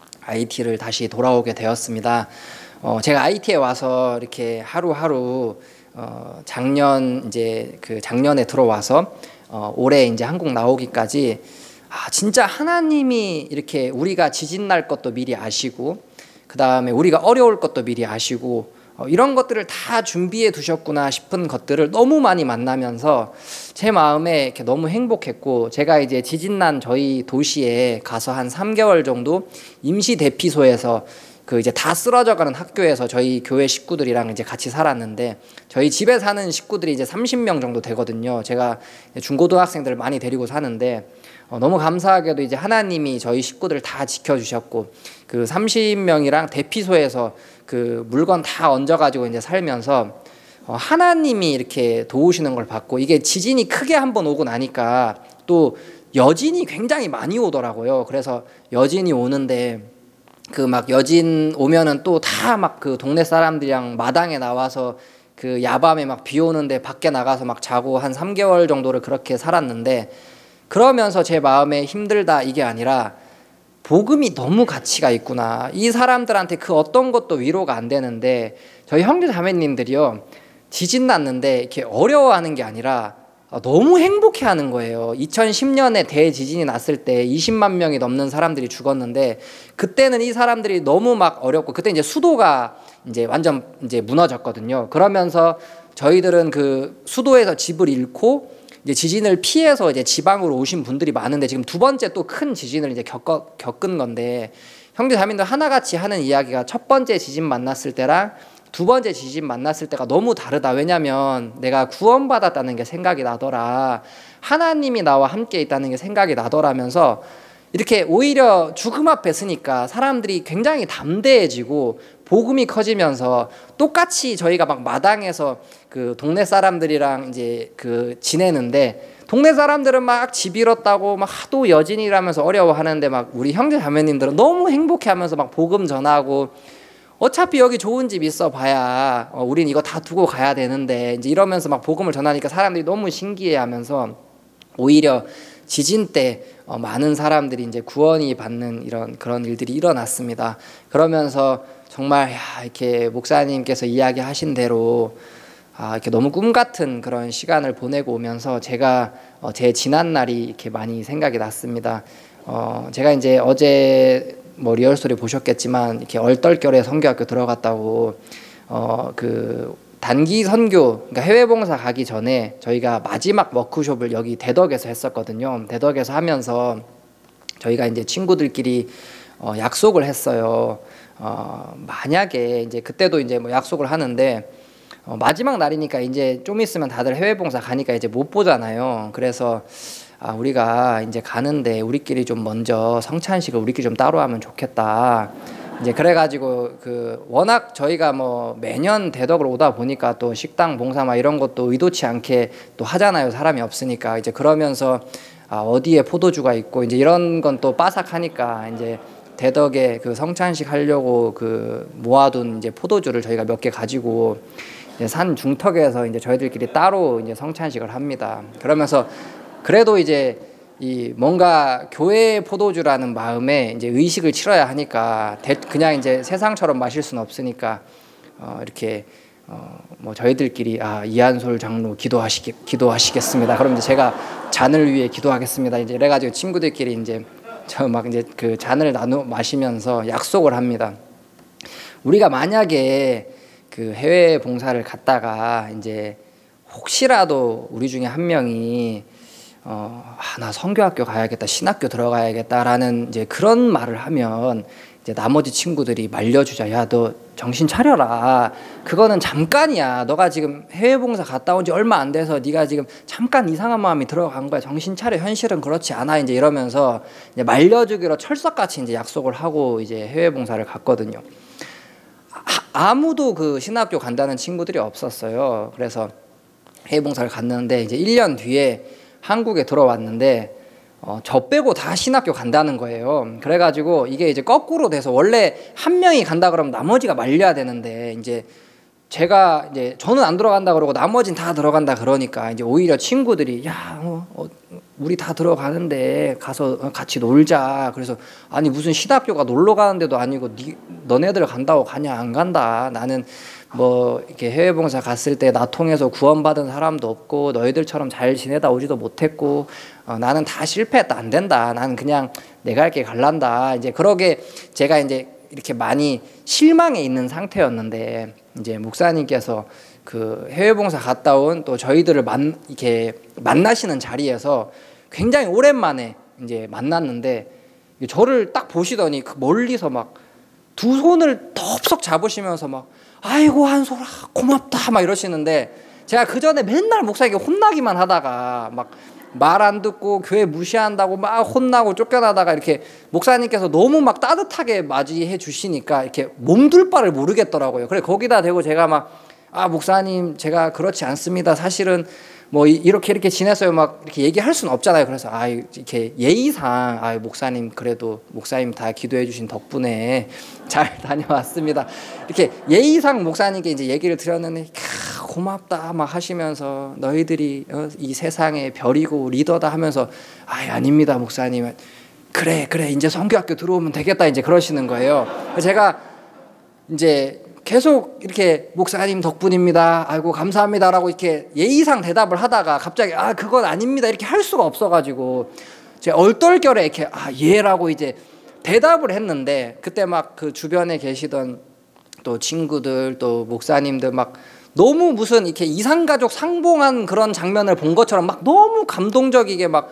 아이티를 다시 돌아오게 되었습니다. 어, 제가 아이티에 와서 이렇게 하루하루 어, 작년 이제 그 작년에 들어와서 어, 올해 이제 한국 나오기까지 아 진짜 하나님이 이렇게 우리가 지진 날 것도 미리 아시고 그 다음에 우리가 어려울 것도 미리 아시고 어, 이런 것들을 다 준비해 두셨구나 싶은 것들을 너무 많이 만나면서 제 마음에 이렇게 너무 행복했고 제가 이제 지진 난 저희 도시에 가서 한 삼 개월 정도 임시 대피소에서 그 이제 다 쓰러져가는 학교에서 저희 교회 식구들이랑 이제 같이 살았는데 저희 집에 사는 식구들이 이제 삼십 명 정도 되거든요. 제가 중고등학생들을 많이 데리고 사는데 어, 너무 감사하게도 이제 하나님이 저희 식구들을 다 지켜주셨고 그 삼십 명이랑 대피소에서 그 물건 다 얹어가지고 이제 살면서 어, 하나님이 이렇게 도우시는 걸 봤고 이게 지진이 크게 한번 오고 나니까 또 여진이 굉장히 많이 오더라고요. 그래서 여진이 오는데 그 막 여진 오면은 또 다 막 그 동네 사람들이랑 마당에 나와서 그 야밤에 막 비 오는데 밖에 나가서 막 자고 한 삼 개월 정도를 그렇게 살았는데, 그러면서 제 마음에 힘들다 이게 아니라 복음이 너무 가치가 있구나. 이 사람들한테 그 어떤 것도 위로가 안 되는데 저희 형제 자매님들이요, 지진 났는데 이렇게 어려워하는 게 아니라 너무 행복해하는 거예요. 이천십 년에 대지진이 났을 때 이십만 명이 넘는 사람들이 죽었는데, 그때는 이 사람들이 너무 막 어렵고, 그때 이제 수도가 이제 완전 이제 무너졌거든요. 그러면서 저희들은 그 수도에서 집을 잃고 이제 지진을 피해서 이제 지방으로 오신 분들이 많은데, 지금 두 번째 또 큰 지진을 이제 겪어, 겪은 건데, 형제 자매님들 하나같이 하는 이야기가 첫 번째 지진 만났을 때랑 두 번째 지진 만났을 때가 너무 다르다. 왜냐면 내가 구원받았다는 게 생각이 나더라, 하나님이 나와 함께 있다는 게 생각이 나더라면서, 이렇게 오히려 죽음 앞에 서니까 사람들이 굉장히 담대해지고 복음이 커지면서, 똑같이 저희가 막 마당에서 그 동네 사람들이랑 이제 그 지내는데, 동네 사람들은 막 집 잃었다고 막 하도 여진이라면서 어려워하는데, 막 우리 형제 자매님들은 너무 행복해하면서 막 복음 전하고, 어차피 여기 좋은 집 있어 봐야 어, 우린 이거 다 두고 가야 되는데, 이제 이러면서 막 복음을 전하니까 사람들이 너무 신기해하면서, 오히려 지진 때 어, 많은 사람들이 이제 구원이 받는 이런 그런 일들이 일어났습니다. 그러면서 정말 야, 이렇게 목사님께서 이야기하신 대로 아, 이렇게 너무 꿈 같은 그런 시간을 보내고 오면서 제가 어, 제 지난 날이 이렇게 많이 생각이 났습니다. 어, 제가 이제 어제 뭐 리얼스토리 보셨겠지만 이렇게 얼떨결에 선교학교 들어갔다고 어, 그 단기 선교, 그러니까 해외 봉사 가기 전에 저희가 마지막 워크숍을 여기 대덕에서 했었거든요. 대덕에서 하면서 저희가 이제 친구들끼리 어, 약속을 했어요. 어, 만약에 이제 그때도 이제 뭐 약속을 하는데 어, 마지막 날이니까 이제 좀 있으면 다들 해외 봉사 가니까 이제 못 보잖아요. 그래서 아, 우리가 이제 가는데 우리끼리 좀 먼저 성찬식을 우리끼리 좀 따로 하면 좋겠다. 이제 그래가지고 그 워낙 저희가 뭐 매년 대덕을 오다 보니까 또 식당 봉사 막 이런 것도 의도치 않게 또 하잖아요. 사람이 없으니까. 이제 그러면서 아, 어디에 포도주가 있고 이제 이런 건 또 빠삭하니까 이제 대덕에 그 성찬식 하려고 그 모아둔 이제 포도주를 저희가 몇 개 가지고 이제 산 중턱에서 이제 저희들끼리 따로 이제 성찬식을 합니다. 그러면서 그래도 이제 이 뭔가 교회 포도주라는 마음에 이제 의식을 치러야 하니까 그냥 이제 세상처럼 마실 수는 없으니까 어 이렇게 어 뭐 저희들끼리 아 이한솔 장로 기도하시겠 기도하시겠습니다. 그럼 이제 제가 잔을 위해 기도하겠습니다. 이제 이래가지고 친구들끼리 이제 저 막 이제 그 잔을 나누 마시면서 약속을 합니다. 우리가 만약에 그 해외 봉사를 갔다가 이제 혹시라도 우리 중에 한 명이 어, 아, 나 선교학교 가야겠다, 신학교 들어가야겠다라는 이제 그런 말을 하면 이제 나머지 친구들이 말려주자. 야, 너 정신 차려라. 그거는 잠깐이야. 너가 지금 해외 봉사 갔다 온 지 얼마 안 돼서 네가 지금 잠깐 이상한 마음이 들어간 거야. 정신 차려. 현실은 그렇지 않아. 이제 이러면서 이제 말려주기로 철석같이 이제 약속을 하고 이제 해외 봉사를 갔거든요. 아, 아무도 그 신학교 간다는 친구들이 없었어요. 그래서 해외 봉사를 갔는데 이제 일 년 뒤에 한국에 들어왔는데 어, 저 빼고 다 신학교 간다는 거예요. 그래가지고 이게 이제 거꾸로 돼서 원래 한 명이 간다 그러면 나머지가 말려야 되는데 이제 제가 이제 저는 안 들어간다 그러고 나머진 다 들어간다 그러니까 이제 오히려 친구들이 야, 어, 어, 우리 다 들어가는데 가서 같이 놀자. 그래서 아니 무슨 신학교가 놀러 가는데도 아니고 니, 너네들 간다고 가냐? 안 간다. 나는 뭐 이렇게 해외 봉사 갔을 때 나 통해서 구원받은 사람도 없고 너희들처럼 잘 지내다 오지도 못했고 어, 나는 다 실패했다. 안 된다. 나는 그냥 내가 할 길 갈란다. 이제 그러게 제가 이제 이렇게 많이 실망해 있는 상태였는데 이제 목사님께서 그 해외 봉사 갔다 온 또 저희들을 만 이렇게 만나시는 자리에서 굉장히 오랜만에 이제 만났는데 저를 딱 보시더니 그 멀리서 막 두 손을 덥석 잡으시면서 막 아이고 한솔아 고맙다 막 이러시는데 제가 그 전에 맨날 목사님께 혼나기만 하다가 막 말 안 듣고 교회 무시한다고 막 혼나고 쫓겨나다가 이렇게 목사님께서 너무 막 따뜻하게 맞이해 주시니까 이렇게 몸둘 바를 모르겠더라고요. 그래 거기다 대고 제가 막 아 목사님 제가 그렇지 않습니다. 사실은 뭐 이렇게 이렇게 지냈어요 막 이렇게 얘기할 수는 없잖아요. 그래서 아 이렇게 예의상 아 목사님 그래도 목사님 다 기도해 주신 덕분에 잘 다녀왔습니다. 이렇게 예의상 목사님께 이제 얘기를 드렸는데 캬, 고맙다 막 하시면서 너희들이 어, 이 세상의 별이고 리더다 하면서 아 아닙니다 목사님. 그래 그래 이제 성교학교 들어오면 되겠다 이제 그러시는 거예요. 제가 이제 계속 이렇게 목사님 덕분입니다. 아이고 감사합니다라고 이렇게 예의상 대답을 하다가 갑자기 아 그건 아닙니다 이렇게 할 수가 없어가지고 제가 얼떨결에 이렇게 아 예라고 이제 대답을 했는데 그때 막 그 주변에 계시던 또 친구들 또 목사님들 막 너무 무슨 이렇게 이산가족 상봉한 그런 장면을 본 것처럼 막 너무 감동적이게 막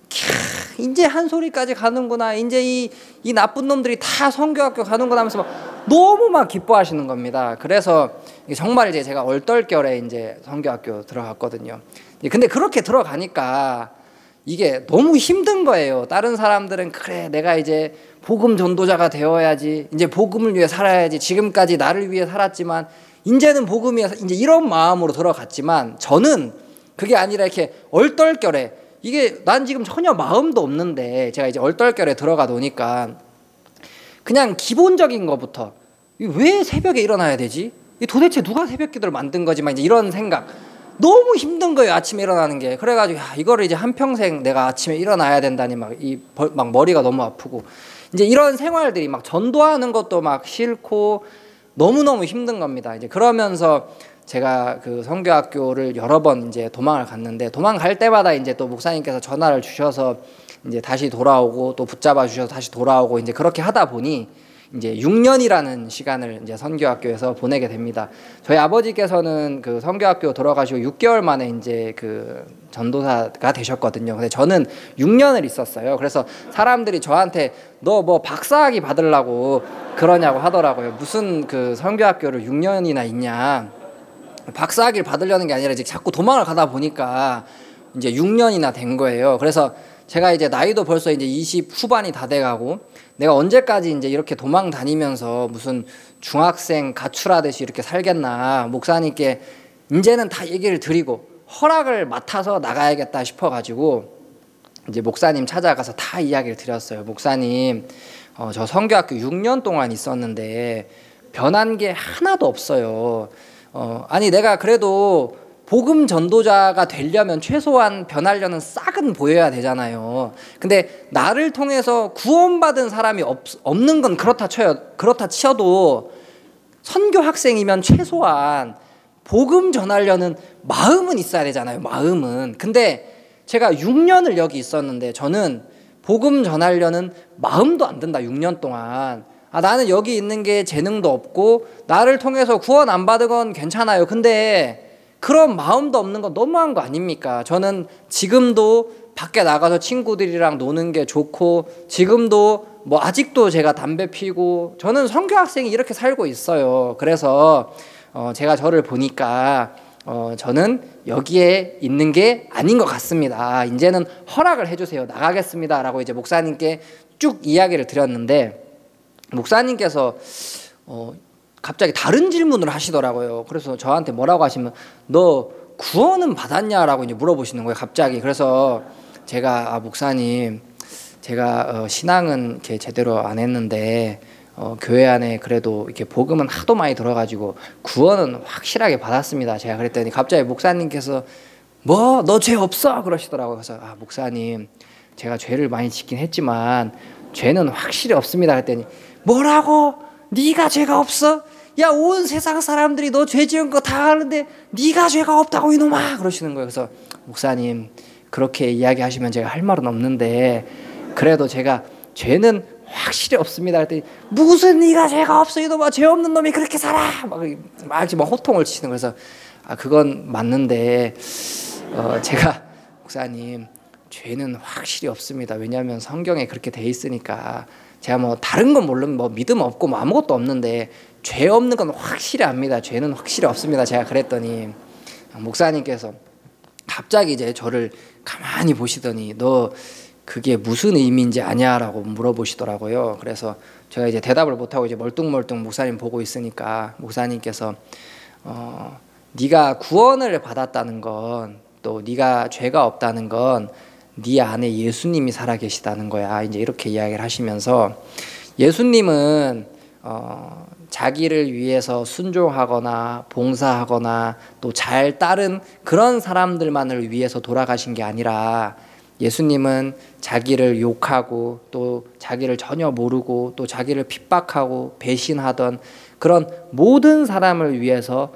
캬, 이제 한 소리까지 가는구나. 이제 이, 이 나쁜 놈들이 다 성교학교 가는구나 하면서 막 너무 막 기뻐하시는 겁니다. 그래서 정말 이제 제가 얼떨결에 이제 성교학교 들어갔거든요. 근데 그렇게 들어가니까 이게 너무 힘든 거예요. 다른 사람들은 그래 내가 이제 복음 전도자가 되어야지. 이제 복음을 위해 살아야지. 지금까지 나를 위해 살았지만 이제는 복음이야. 이제 이런 마음으로 들어갔지만 저는 그게 아니라 이렇게 얼떨결에 이게 난 지금 전혀 마음도 없는데 제가 이제 얼떨결에 들어가 놓으니까 그냥 기본적인 것부터 왜 새벽에 일어나야 되지? 도대체 누가 새벽 기도를 만든 거지만 이제 이런 생각 너무 힘든 거예요. 아침에 일어나는 게. 그래가지고 야, 이거를 이제 한평생 내가 아침에 일어나야 된다니 막 이 막 머리가 너무 아프고 이제 이런 생활들이 막 전도하는 것도 막 싫고 너무너무 힘든 겁니다. 이제 그러면서 제가 그 성교학교를 여러 번 이제 도망을 갔는데 도망갈 때마다 이제 또 목사님께서 전화를 주셔서 이제 다시 돌아오고 또 붙잡아 주셔서 다시 돌아오고 이제 그렇게 하다 보니 이제 육 년이라는 시간을 이제 선교학교에서 보내게 됩니다. 저희 아버지께서는 그 선교학교 들어가시고 육 개월 만에 이제 그 전도사가 되셨거든요. 근데 저는 육 년을 있었어요. 그래서 사람들이 저한테 너 뭐 박사학위 받으려고 그러냐고 하더라고요. 무슨 그 선교학교를 육 년이나 있냐. 박사학위를 받으려는 게 아니라 이제 자꾸 도망을 가다 보니까 이제 육 년이나 된 거예요. 그래서 제가 이제 나이도 벌써 이제 이십 후반이 다 돼가고 내가 언제까지 이제 이렇게 도망 다니면서 무슨 중학생 가출하듯이 이렇게 살겠나. 목사님께 이제는 다 얘기를 드리고 허락을 맡아서 나가야겠다 싶어가지고 이제 목사님 찾아가서 다 이야기를 드렸어요. 목사님, 어, 저 선교학교 육 년 동안 있었는데 변한 게 하나도 없어요. 어, 아니 내가 그래도 복음 전도자가 되려면 최소한 변하려는 싹은 보여야 되잖아요. 근데 나를 통해서 구원받은 사람이 없, 없는 건 그렇다 쳐요. 그렇다 치어도 선교 학생이면 최소한 복음 전하려는 마음은 있어야 되잖아요. 마음은. 근데 제가 육 년을 여기 있었는데 저는 복음 전하려는 마음도 안 든다. 육 년 동안. 아, 나는 여기 있는 게 재능도 없고 나를 통해서 구원 안 받은 건 괜찮아요. 근데 그런 마음도 없는 건 너무한 거 아닙니까? 저는 지금도 밖에 나가서 친구들이랑 노는 게 좋고 지금도 뭐 아직도 제가 담배 피고 저는 선교 학생이 이렇게 살고 있어요. 그래서 어 제가 저를 보니까 어 저는 여기에 있는 게 아닌 것 같습니다. 이제는 허락을 해주세요. 나가겠습니다. 라고 이제 목사님께 쭉 이야기를 드렸는데 목사님께서 어 갑자기 다른 질문을 하시더라고요. 그래서 저한테 뭐라고 하시면 너 구원은 받았냐라고 이제 물어보시는 거예요. 갑자기. 그래서 제가 아, 목사님 제가 어, 신앙은 이렇게 제대로 안 했는데 어, 교회 안에 그래도 이렇게 복음은 하도 많이 들어가지고 구원은 확실하게 받았습니다. 제가 그랬더니 갑자기 목사님께서 뭐 너 죄 없어 그러시더라고요. 그래서 아 목사님 제가 죄를 많이 짓긴 했지만 죄는 확실히 없습니다. 그랬더니 뭐라고? 네가 죄가 없어? 야, 온 세상 사람들이 너 죄 지은 거 다 아는데 네가 죄가 없다고 이놈아 그러시는 거예요. 그래서 목사님 그렇게 이야기하시면 제가 할 말은 없는데 그래도 제가 죄는 확실히 없습니다. 그랬더니 무슨 네가 죄가 없어 이놈아 죄 없는 놈이 그렇게 살아 막, 막, 막 호통을 치시는 거예요. 그래서 아 그건 맞는데 어, 제가 목사님 죄는 확실히 없습니다. 왜냐하면 성경에 그렇게 돼 있으니까 제가 뭐 다른 건 모르면 뭐 믿음 없고 뭐 아무것도 없는데 죄 없는 건 확실히 압니다. 죄는 확실히 없습니다. 제가 그랬더니 목사님께서 갑자기 이제 저를 가만히 보시더니 너 그게 무슨 의미인지 아냐라고 물어보시더라고요. 그래서 제가 이제 대답을 못하고 이제 멀뚱멀뚱 목사님 보고 있으니까 목사님께서 어, 네가 구원을 받았다는 건 또 네가 죄가 없다는 건 네 안에 예수님이 살아계시다는 거야. 이제 이렇게 이야기를 하시면서 예수님은 어, 자기를 위해서 순종하거나 봉사하거나 또 잘 따른 그런 사람들만을 위해서 돌아가신 게 아니라 예수님은 자기를 욕하고 또 자기를 전혀 모르고 또 자기를 핍박하고 배신하던 그런 모든 사람을 위해서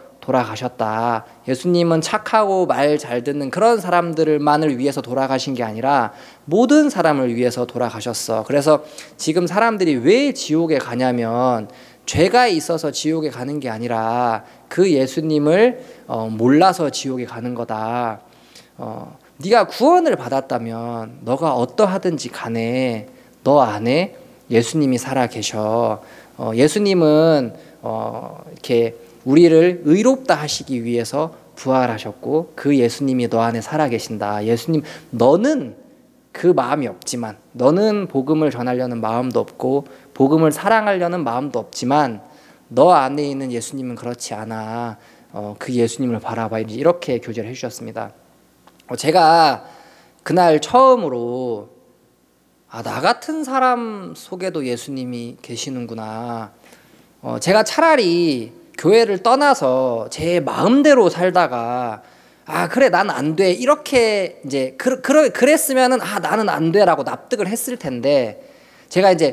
돌아가셨다. 예수님은 착하고 말 잘 듣는 그런 사람들만을 위해서 돌아가신 게 아니라 모든 사람을 위해서 돌아가셨어. 그래서 지금 사람들이 왜 지옥에 가냐면 죄가 있어서 지옥에 가는 게 아니라 그 예수님을 어, 몰라서 지옥에 가는 거다. 어, 네가 구원을 받았다면 너가 어떠하든지 간에 너 안에 예수님이 살아 계셔. 어, 예수님은 어, 이렇게 우리를 의롭다 하시기 위해서 부활하셨고 그 예수님이 너 안에 살아 계신다. 예수님, 너는 그 마음이 없지만, 너는 복음을 전하려는 마음도 없고 복음을 사랑하려는 마음도 없지만 너 안에 있는 예수님은 그렇지 않아. 어, 그 예수님을 바라봐. 이렇게 교제를 해주셨습니다. 어, 제가 그날 처음으로 아, 나 같은 사람 속에도 예수님이 계시는구나. 어, 제가 차라리 교회를 떠나서 제 마음대로 살다가 아 그래 난 안 돼 이렇게 이제 그, 그, 그랬으면은 아 나는 안 돼라고 납득을 했을 텐데 제가 이제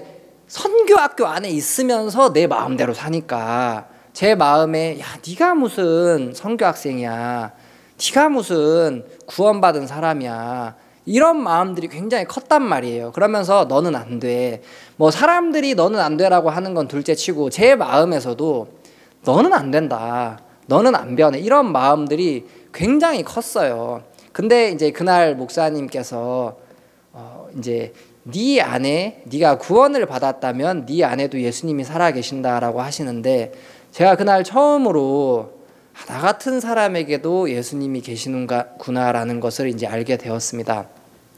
선교학교 안에 있으면서 내 마음대로 사니까 제 마음에 야 네가 무슨 선교학생이야, 네가 무슨 구원받은 사람이야, 이런 마음들이 굉장히 컸단 말이에요. 그러면서 너는 안 돼, 뭐 사람들이 너는 안 돼라고 하는 건 둘째치고 제 마음에서도 너는 안 된다, 너는 안 변해, 이런 마음들이 굉장히 컸어요. 근데 이제 그날 목사님께서 어 이제 네 안에 네가 구원을 받았다면 네 안에도 예수님이 살아 계신다라고 하시는데 제가 그날 처음으로 아, 나 같은 사람에게도 예수님이 계시는구나라는 것을 이제 알게 되었습니다.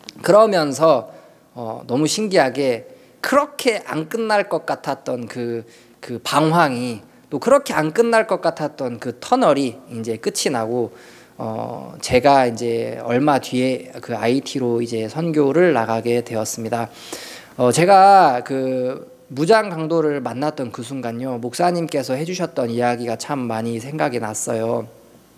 그러면서 어 너무 신기하게 그렇게 안 끝날 것 같았던 그, 그 방황이 또 그렇게 안 끝날 것 같았던 그 터널이 이제 끝이 나고 어 제가 이제 얼마 뒤에 그 아이티로 이제 선교를 나가게 되었습니다. 어 제가 그 무장 강도를 만났던 그 순간요, 목사님께서 해주셨던 이야기가 참 많이 생각이 났어요.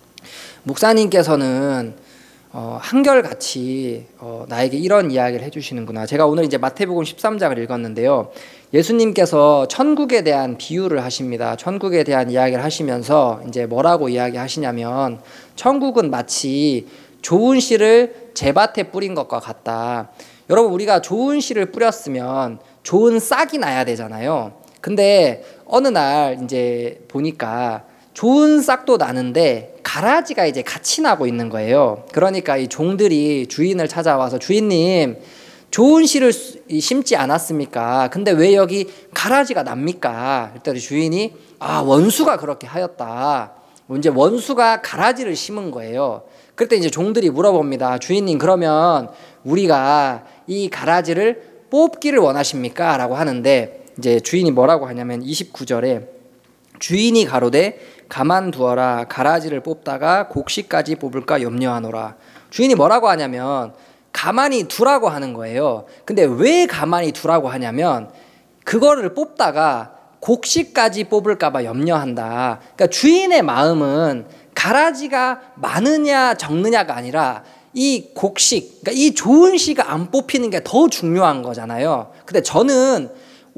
목사님께서는 어, 한결같이 어, 나에게 이런 이야기를 해주시는구나. 제가 오늘 이제 마태복음 십삼 장을 읽었는데요, 예수님께서 천국에 대한 비유를 하십니다. 천국에 대한 이야기를 하시면서 이제 뭐라고 이야기하시냐면 천국은 마치 좋은 씨를 제밭에 뿌린 것과 같다. 여러분, 우리가 좋은 씨를 뿌렸으면 좋은 싹이 나야 되잖아요. 근데 어느 날 이제 보니까 좋은 싹도 나는데 가라지가 이제 같이 나고 있는 거예요. 그러니까 이 종들이 주인을 찾아와서 주인님, 좋은 씨를 심지 않았습니까? 근데 왜 여기 가라지가 납니까? 그랬더니 주인이 아, 원수가 그렇게 하였다. 이제 원수가 가라지를 심은 거예요. 그때 이제 종들이 물어봅니다. 주인님, 그러면 우리가 이 가라지를 뽑기를 원하십니까? 라고 하는데 이제 주인이 뭐라고 하냐면 이십구 절에 주인이 가로되 가만두어라, 가라지를 뽑다가 곡식까지 뽑을까 염려하노라. 주인이 뭐라고 하냐면 가만히 두라고 하는 거예요. 근데 왜 가만히 두라고 하냐면 그거를 뽑다가 곡식까지 뽑을까 봐 염려한다. 그러니까 주인의 마음은 가라지가 많으냐 적느냐가 아니라 이 곡식, 그러니까 이 좋은 씨가 안 뽑히는 게 더 중요한 거잖아요. 근데 저는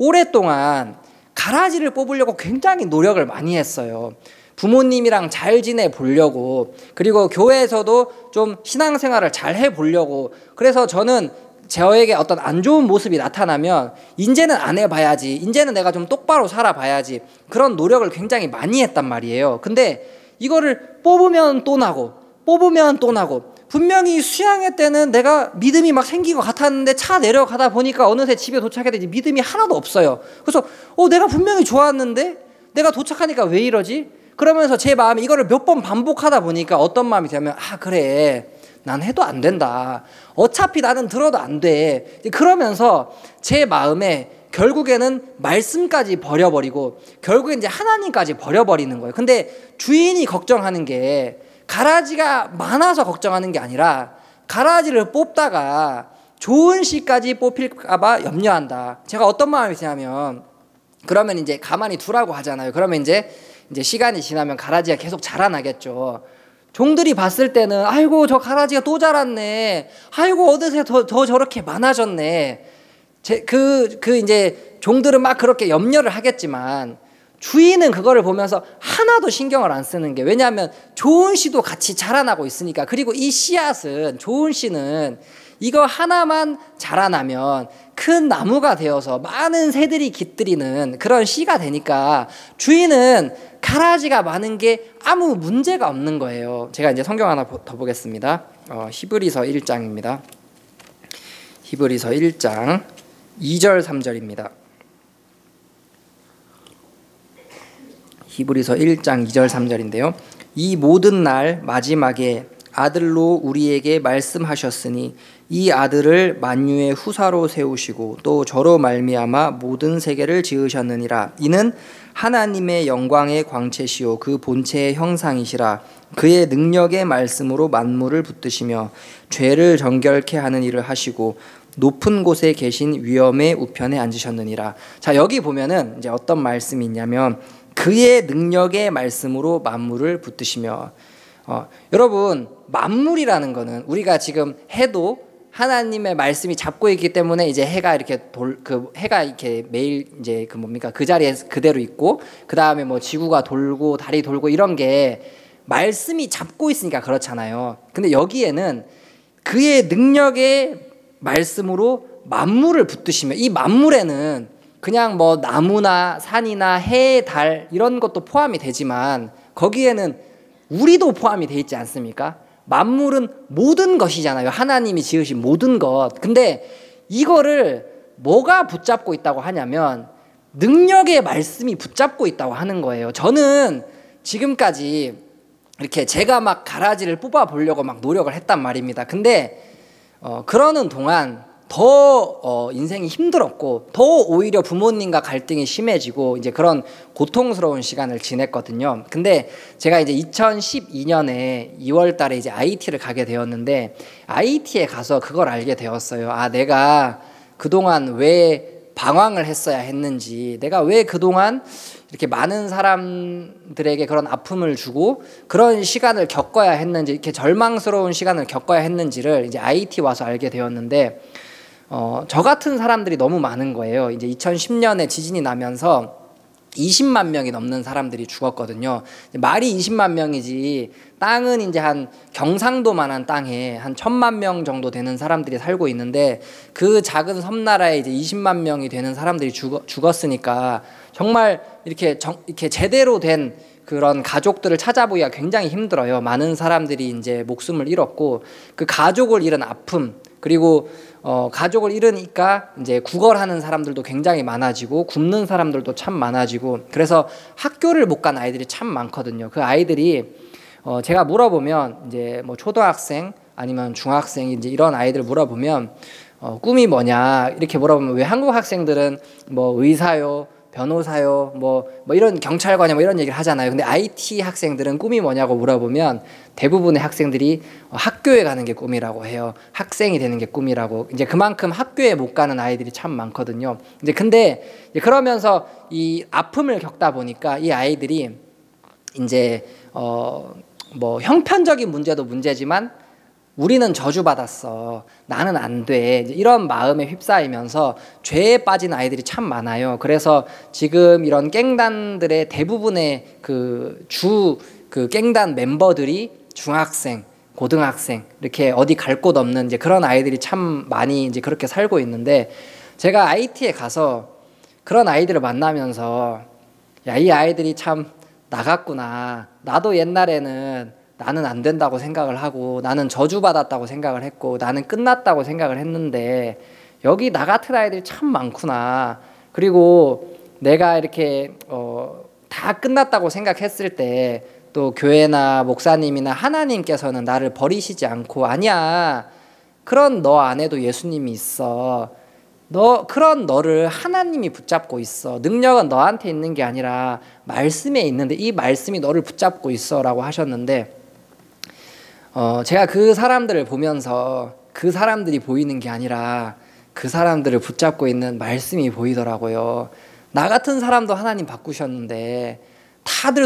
오랫동안 가라지를 뽑으려고 굉장히 노력을 많이 했어요. 부모님이랑 잘 지내보려고, 그리고 교회에서도 좀 신앙생활을 잘 해보려고. 그래서 저는 저에게 어떤 안 좋은 모습이 나타나면 이제는 안 해봐야지, 이제는 내가 좀 똑바로 살아봐야지, 그런 노력을 굉장히 많이 했단 말이에요. 근데 이거를 뽑으면 또 나고 뽑으면 또 나고, 분명히 수양회 때는 내가 믿음이 막 생긴 것 같았는데 차 내려가다 보니까 어느새 집에 도착했더니 믿음이 하나도 없어요. 그래서 어 내가 분명히 좋았는데 내가 도착하니까 왜 이러지? 그러면서 제 마음이 이거를 몇 번 반복하다 보니까 어떤 마음이 들면 아 그래, 난 해도 안 된다, 어차피 나는 들어도 안 돼. 그러면서 제 마음에 결국에는 말씀까지 버려버리고 결국엔 이제 하나님까지 버려버리는 거예요. 근데 주인이 걱정하는 게 가라지가 많아서 걱정하는 게 아니라 가라지를 뽑다가 좋은 씨까지 뽑힐까봐 염려한다. 제가 어떤 마음이 드냐면, 그러면 이제 가만히 두라고 하잖아요. 그러면 이제 이제 시간이 지나면 가라지가 계속 자라나겠죠. 종들이 봤을 때는 아이고 저 가라지가 또 자랐네. 아이고 어느새 더, 더 저렇게 많아졌네. 제, 그, 그 이제 종들은 막 그렇게 염려를 하겠지만 주인은 그거를 보면서 하나도 신경을 안 쓰는 게, 왜냐하면 좋은 씨도 같이 자라나고 있으니까. 그리고 이 씨앗은, 좋은 씨는 이거 하나만 자라나면 큰 나무가 되어서 많은 새들이 깃들이는 그런 씨가 되니까 주인은 가라지가 많은 게 아무 문제가 없는 거예요. 제가 이제 성경 하나 더 보겠습니다. 어, 히브리서 일 장입니다. 히브리서 일 장 이 절 삼 절입니다. 히브리서 일 장 이 절 삼 절인데요. 이 모든 날 마지막에 아들로 우리에게 말씀하셨으니 이 아들을 만유의 후사로 세우시고 또 저로 말미암아 모든 세계를 지으셨느니라. 이는 하나님의 영광의 광채시요 그 본체의 형상이시라. 그의 능력의 말씀으로 만물을 붙드시며 죄를 정결케 하는 일을 하시고 높은 곳에 계신 위엄의 우편에 앉으셨느니라. 자, 여기 보면은 이제 어떤 말씀이 있냐면 그의 능력의 말씀으로 만물을 붙드시며, 어, 여러분 만물이라는 거는 우리가 지금 해도 하나님의 말씀이 잡고 있기 때문에 이제 해가 이렇게 돌, 그 해가 이렇게 매일 이제 그 뭡니까 그 자리에 그대로 있고, 그 다음에 뭐 지구가 돌고 달이 돌고 이런 게 말씀이 잡고 있으니까 그렇잖아요. 근데 여기에는 그의 능력의 말씀으로 만물을 붙드시며, 이 만물에는 그냥 뭐 나무나 산이나 해, 달 이런 것도 포함이 되지만 거기에는 우리도 포함이 돼 있지 않습니까? 만물은 모든 것이잖아요. 하나님이 지으신 모든 것. 근데 이거를 뭐가 붙잡고 있다고 하냐면 능력의 말씀이 붙잡고 있다고 하는 거예요. 저는 지금까지 이렇게 제가 막 가라지를 뽑아 보려고 막 노력을 했단 말입니다. 근데 어, 그러는 동안 더 어, 인생이 힘들었고 더 오히려 부모님과 갈등이 심해지고 이제 그런 고통스러운 시간을 지냈거든요. 근데 제가 이제 이천십이 년에 이월 달에 이제 아이티를 가게 되었는데 아이티에 가서 그걸 알게 되었어요. 아, 내가 그동안 왜 방황을 했어야 했는지, 내가 왜 그동안 이렇게 많은 사람들에게 그런 아픔을 주고 그런 시간을 겪어야 했는지, 이렇게 절망스러운 시간을 겪어야 했는지를 이제 아이티 와서 알게 되었는데, 어, 저 같은 사람들이 너무 많은 거예요. 이제 이천십 년에 지진이 나면서 이십만 명이 넘는 사람들이 죽었거든요. 말이 이십만 명이지 땅은 이제 한 경상도만한 땅에 한 천만 명 정도 되는 사람들이 살고 있는데 그 작은 섬나라에 이제 이십만 명이 되는 사람들이 죽어, 죽었으니까 정말 이렇게 정, 이렇게 제대로 된 그런 가족들을 찾아보기가 굉장히 힘들어요. 많은 사람들이 이제 목숨을 잃었고 그 가족을 잃은 아픔, 그리고 어, 가족을 잃으니까 이제 구걸하는 사람들도 굉장히 많아지고 굶는 사람들도 참 많아지고, 그래서 학교를 못 간 아이들이 참 많거든요. 그 아이들이 어, 제가 물어보면 이제 뭐 초등학생 아니면 중학생 이제 이런 아이들 물어보면 어, 꿈이 뭐냐 이렇게 물어보면 왜 한국 학생들은 뭐 의사요, 변호사요, 뭐, 뭐 이런 경찰관이요, 뭐 이런 얘기를 하잖아요. 근데 아이티 학생들은 꿈이 뭐냐고 물어보면 대부분의 학생들이 학교에 가는 게 꿈이라고 해요. 학생이 되는 게 꿈이라고. 이제 그만큼 학교에 못 가는 아이들이 참 많거든요. 이제 근데 이제 그러면서 이 아픔을 겪다 보니까 이 아이들이 이제 어, 뭐 형편적인 문제도 문제지만 우리는 저주받았어, 나는 안 돼, 이런 마음에 휩싸이면서 죄에 빠진 아이들이 참 많아요. 그래서 지금 이런 깽단들의 대부분의 그 주 그 깽단 멤버들이 중학생, 고등학생 이렇게 어디 갈 곳 없는 이제 그런 아이들이 참 많이 이제 그렇게 살고 있는데, 제가 아이티에 가서 그런 아이들을 만나면서 야, 이 아이들이 참 나갔구나. 나도 옛날에는 나는 안 된다고 생각을 하고 나는 저주받았다고 생각을 했고 나는 끝났다고 생각을 했는데 여기 나 같은 아이들이 참 많구나. 그리고 내가 이렇게 어, 다 끝났다고 생각했을 때 또 교회나 목사님이나 하나님께서는 나를 버리시지 않고 아니야, 그런 너 안에도 예수님이 있어, 너 그런 너를 하나님이 붙잡고 있어, 능력은 너한테 있는 게 아니라 말씀에 있는데 이 말씀이 너를 붙잡고 있어 라고 하셨는데, 어, 제가 그 사람들을 보면서 그 사람들이 보이는 게 아니라 그 사람들을 붙잡고 있는 말씀이 보이더라고요. 나 같은 사람도 하나님 바꾸셨는데 다들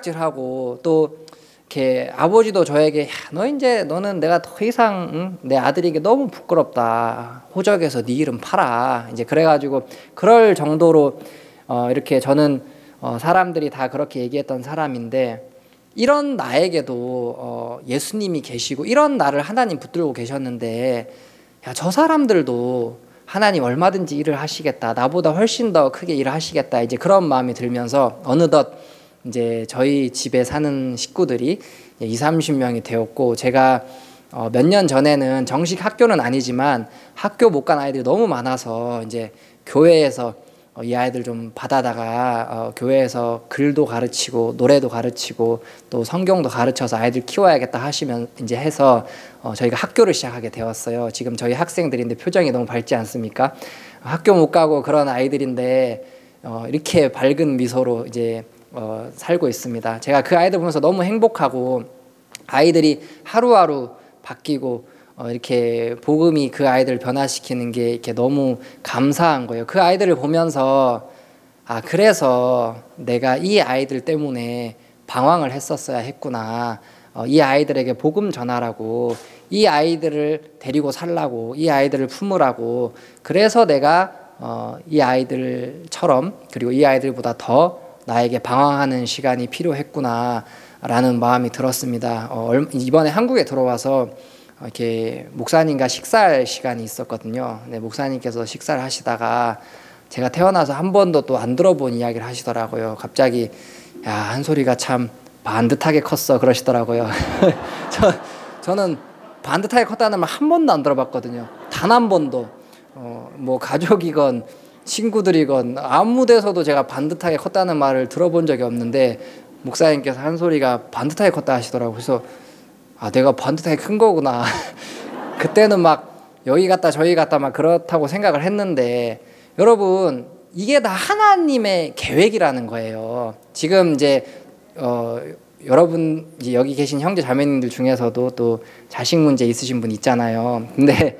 손가락질하고 또 이렇게 아버지도 저에게 야, 너 이제 너는 내가 더 이상 응? 내 아들에게 너무 부끄럽다. 호적에서 네 이름 팔아. 이제 그래가지고 그럴 정도로 어, 이렇게 저는 어, 사람들이 다 그렇게 얘기했던 사람인데 이런 나에게도 어, 예수님이 계시고 이런 나를 하나님 붙들고 계셨는데 야, 저 사람들도 하나님 얼마든지 일을 하시겠다. 나보다 훨씬 더 크게 일을 하시겠다. 이제 그런 마음이 들면서 어느덧 이제 저희 집에 사는 식구들이 이삼십 명이 되었고 제가 어, 몇 년 전에는 정식 학교는 아니지만 학교 못 간 아이들이 너무 많아서 이제 교회에서 어, 이 아이들 좀 받아다가 어, 교회에서 글도 가르치고 노래도 가르치고 또 성경도 가르쳐서 아이들 키워야겠다 하시면 이제 해서 어, 저희가 학교를 시작하게 되었어요. 지금 저희 학생들인데 표정이 너무 밝지 않습니까? 학교 못 가고 그런 아이들인데 어, 이렇게 밝은 미소로 이제 어, 살고 있습니다. 제가 그 아이들 보면서 너무 행복하고 아이들이 하루하루 바뀌고 어, 이렇게 복음이 그 아이들 변화시키는 게 이렇게 너무 감사한 거예요. 그 아이들을 보면서 아 그래서 내가 이 아이들 때문에 방황을 했었어야 했구나. 어, 이 아이들에게 복음 전하라고 이 아이들을 데리고 살라고 이 아이들을 품으라고 그래서 내가 어, 이 아이들처럼 그리고 이 아이들보다 더 나에게 방황하는 시간이 필요했구나 라는 마음이 들었습니다. 어, 이번에 한국에 들어와서 이렇게 목사님과 식사할 시간이 있었거든요. 네, 목사님께서 식사를 하시다가 제가 태어나서 한 번도 또 안 들어본 이야기를 하시더라고요. 갑자기 야, 한솔이가 참 반듯하게 컸어 그러시더라고요. 저, 저는 반듯하게 컸다는 말 한 번도 안 들어봤거든요. 단 한 번도. 어, 뭐 가족이건 친구들이건 아무 데서도 제가 반듯하게 컸다는 말을 들어본 적이 없는데 목사님께서 한솔이가 반듯하게 컸다 하시더라고요. 그래서 아 내가 반듯하게 큰 거구나. 그때는 막 여기 갔다 저기 갔다 막 그렇다고 생각을 했는데 여러분 이게 다 하나님의 계획이라는 거예요. 지금 이제 어, 여러분 이제 여기 계신 형제 자매님들 중에서도 또 자식 문제 있으신 분 있잖아요. 근데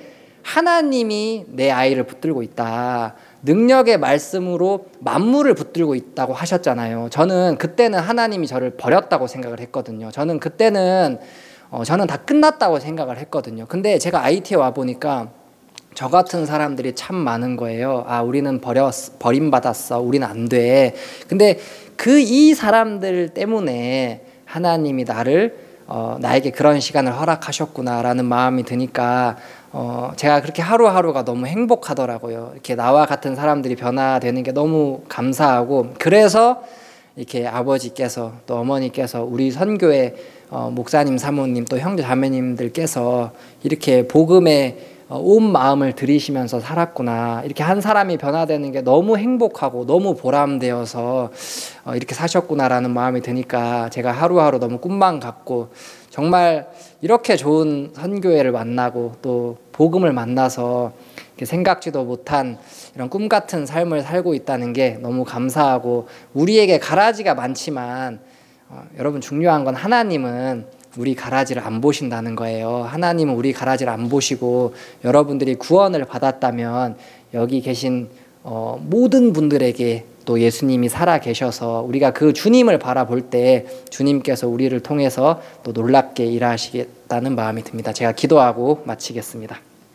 하나님이 내 아이를 붙들고 있다. 능력의 말씀으로 만물을 붙들고 있다고 하셨잖아요. 저는 그때는 하나님이 저를 버렸다고 생각을 했거든요. 저는 그때는 어, 저는 다 끝났다고 생각을 했거든요. 근데 제가 아이티에 와 보니까 저 같은 사람들이 참 많은 거예요. 아, 우리는 버렸, 버림받았어. 우리는 안 돼. 근데 그 이 사람들 때문에 하나님이 나를 어, 나에게 그런 시간을 허락하셨구나라는 마음이 드니까 어, 제가 그렇게 하루하루가 너무 행복하더라고요. 이렇게 나와 같은 사람들이 변화되는 게 너무 감사하고 그래서 이렇게 아버지께서 또 어머니께서 우리 선교회 어, 목사님 사모님 또 형제 자매님들께서 이렇게 복음에 어, 온 마음을 들이시면서 살았구나 이렇게 한 사람이 변화되는 게 너무 행복하고 너무 보람되어서 어, 이렇게 사셨구나라는 마음이 드니까 제가 하루하루 너무 꿈만 같고 정말 이렇게 좋은 선교회를 만나고 또 복음을 만나서 생각지도 못한 이런 꿈 같은 삶을 살고 있다는 게 너무 감사하고 우리에게 가라지가 많지만 어, 여러분 중요한 건 하나님은 우리 가라지를 안 보신다는 거예요. 하나님은 우리 가라지를 안 보시고 여러분들이 구원을 받았다면 여기 계신 어, 모든 분들에게 또 예수님이 살아 계셔서 우리가 그 주님을 바라볼 때 주님께서 우리를 통해서 또 놀랍게 일하시겠다는 마음이 듭니다. 제가 기도하고 마치겠습니다.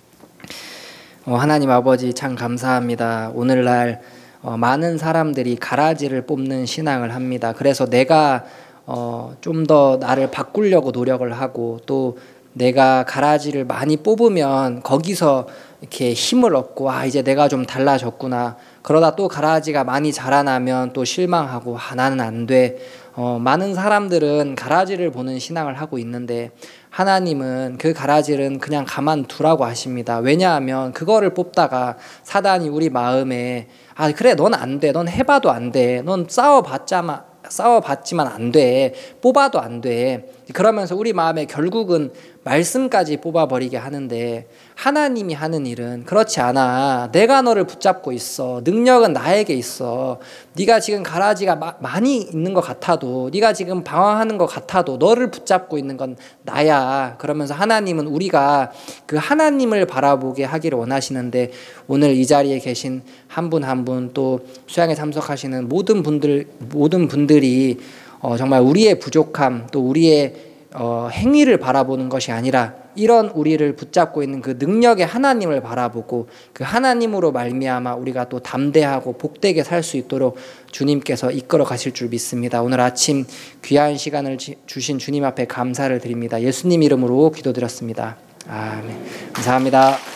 어, 하나님 아버지 참 감사합니다. 오늘날 어, 많은 사람들이 가라지를 뽑는 신앙을 합니다. 그래서 내가 어, 좀 더 나를 바꾸려고 노력을 하고 또 내가 가라지를 많이 뽑으면 거기서 이렇게 힘을 얻고 아 이제 내가 좀 달라졌구나. 그러다 또 가라지가 많이 자라나면 또 실망하고 아 나는 안 돼. 어, 많은 사람들은 가라지를 보는 신앙을 하고 있는데 하나님은 그 가라지는 그냥 가만두라고 하십니다. 왜냐하면 그거를 뽑다가 사단이 우리 마음에 아 그래 넌 안 돼. 넌 해봐도 안 돼. 넌 싸워봤자만 싸워봤지만 안 돼. 뽑아도 안 돼. 그러면서 우리 마음에 결국은 말씀까지 뽑아버리게 하는데, 하나님이 하는 일은 그렇지 않아. 내가 너를 붙잡고 있어. 능력은 나에게 있어. 네가 지금 가라지가 마, 많이 있는 것 같아도, 네가 지금 방황하는 것 같아도 너를 붙잡고 있는 건 나야. 그러면서 하나님은 우리가 그 하나님을 바라보게 하기를 원하시는데, 오늘 이 자리에 계신 한 분 한 분, 또 수양에 참석하시는 모든 분들 모든 분들이 어, 정말 우리의 부족함, 또 우리의 어, 행위를 바라보는 것이 아니라 이런 우리를 붙잡고 있는 그 능력의 하나님을 바라보고 그 하나님으로 말미암아 우리가 또 담대하고 복되게 살 수 있도록 주님께서 이끌어 가실 줄 믿습니다. 오늘 아침 귀한 시간을 주신 주님 앞에 감사를 드립니다. 예수님 이름으로 기도드렸습니다. 아멘. 감사합니다.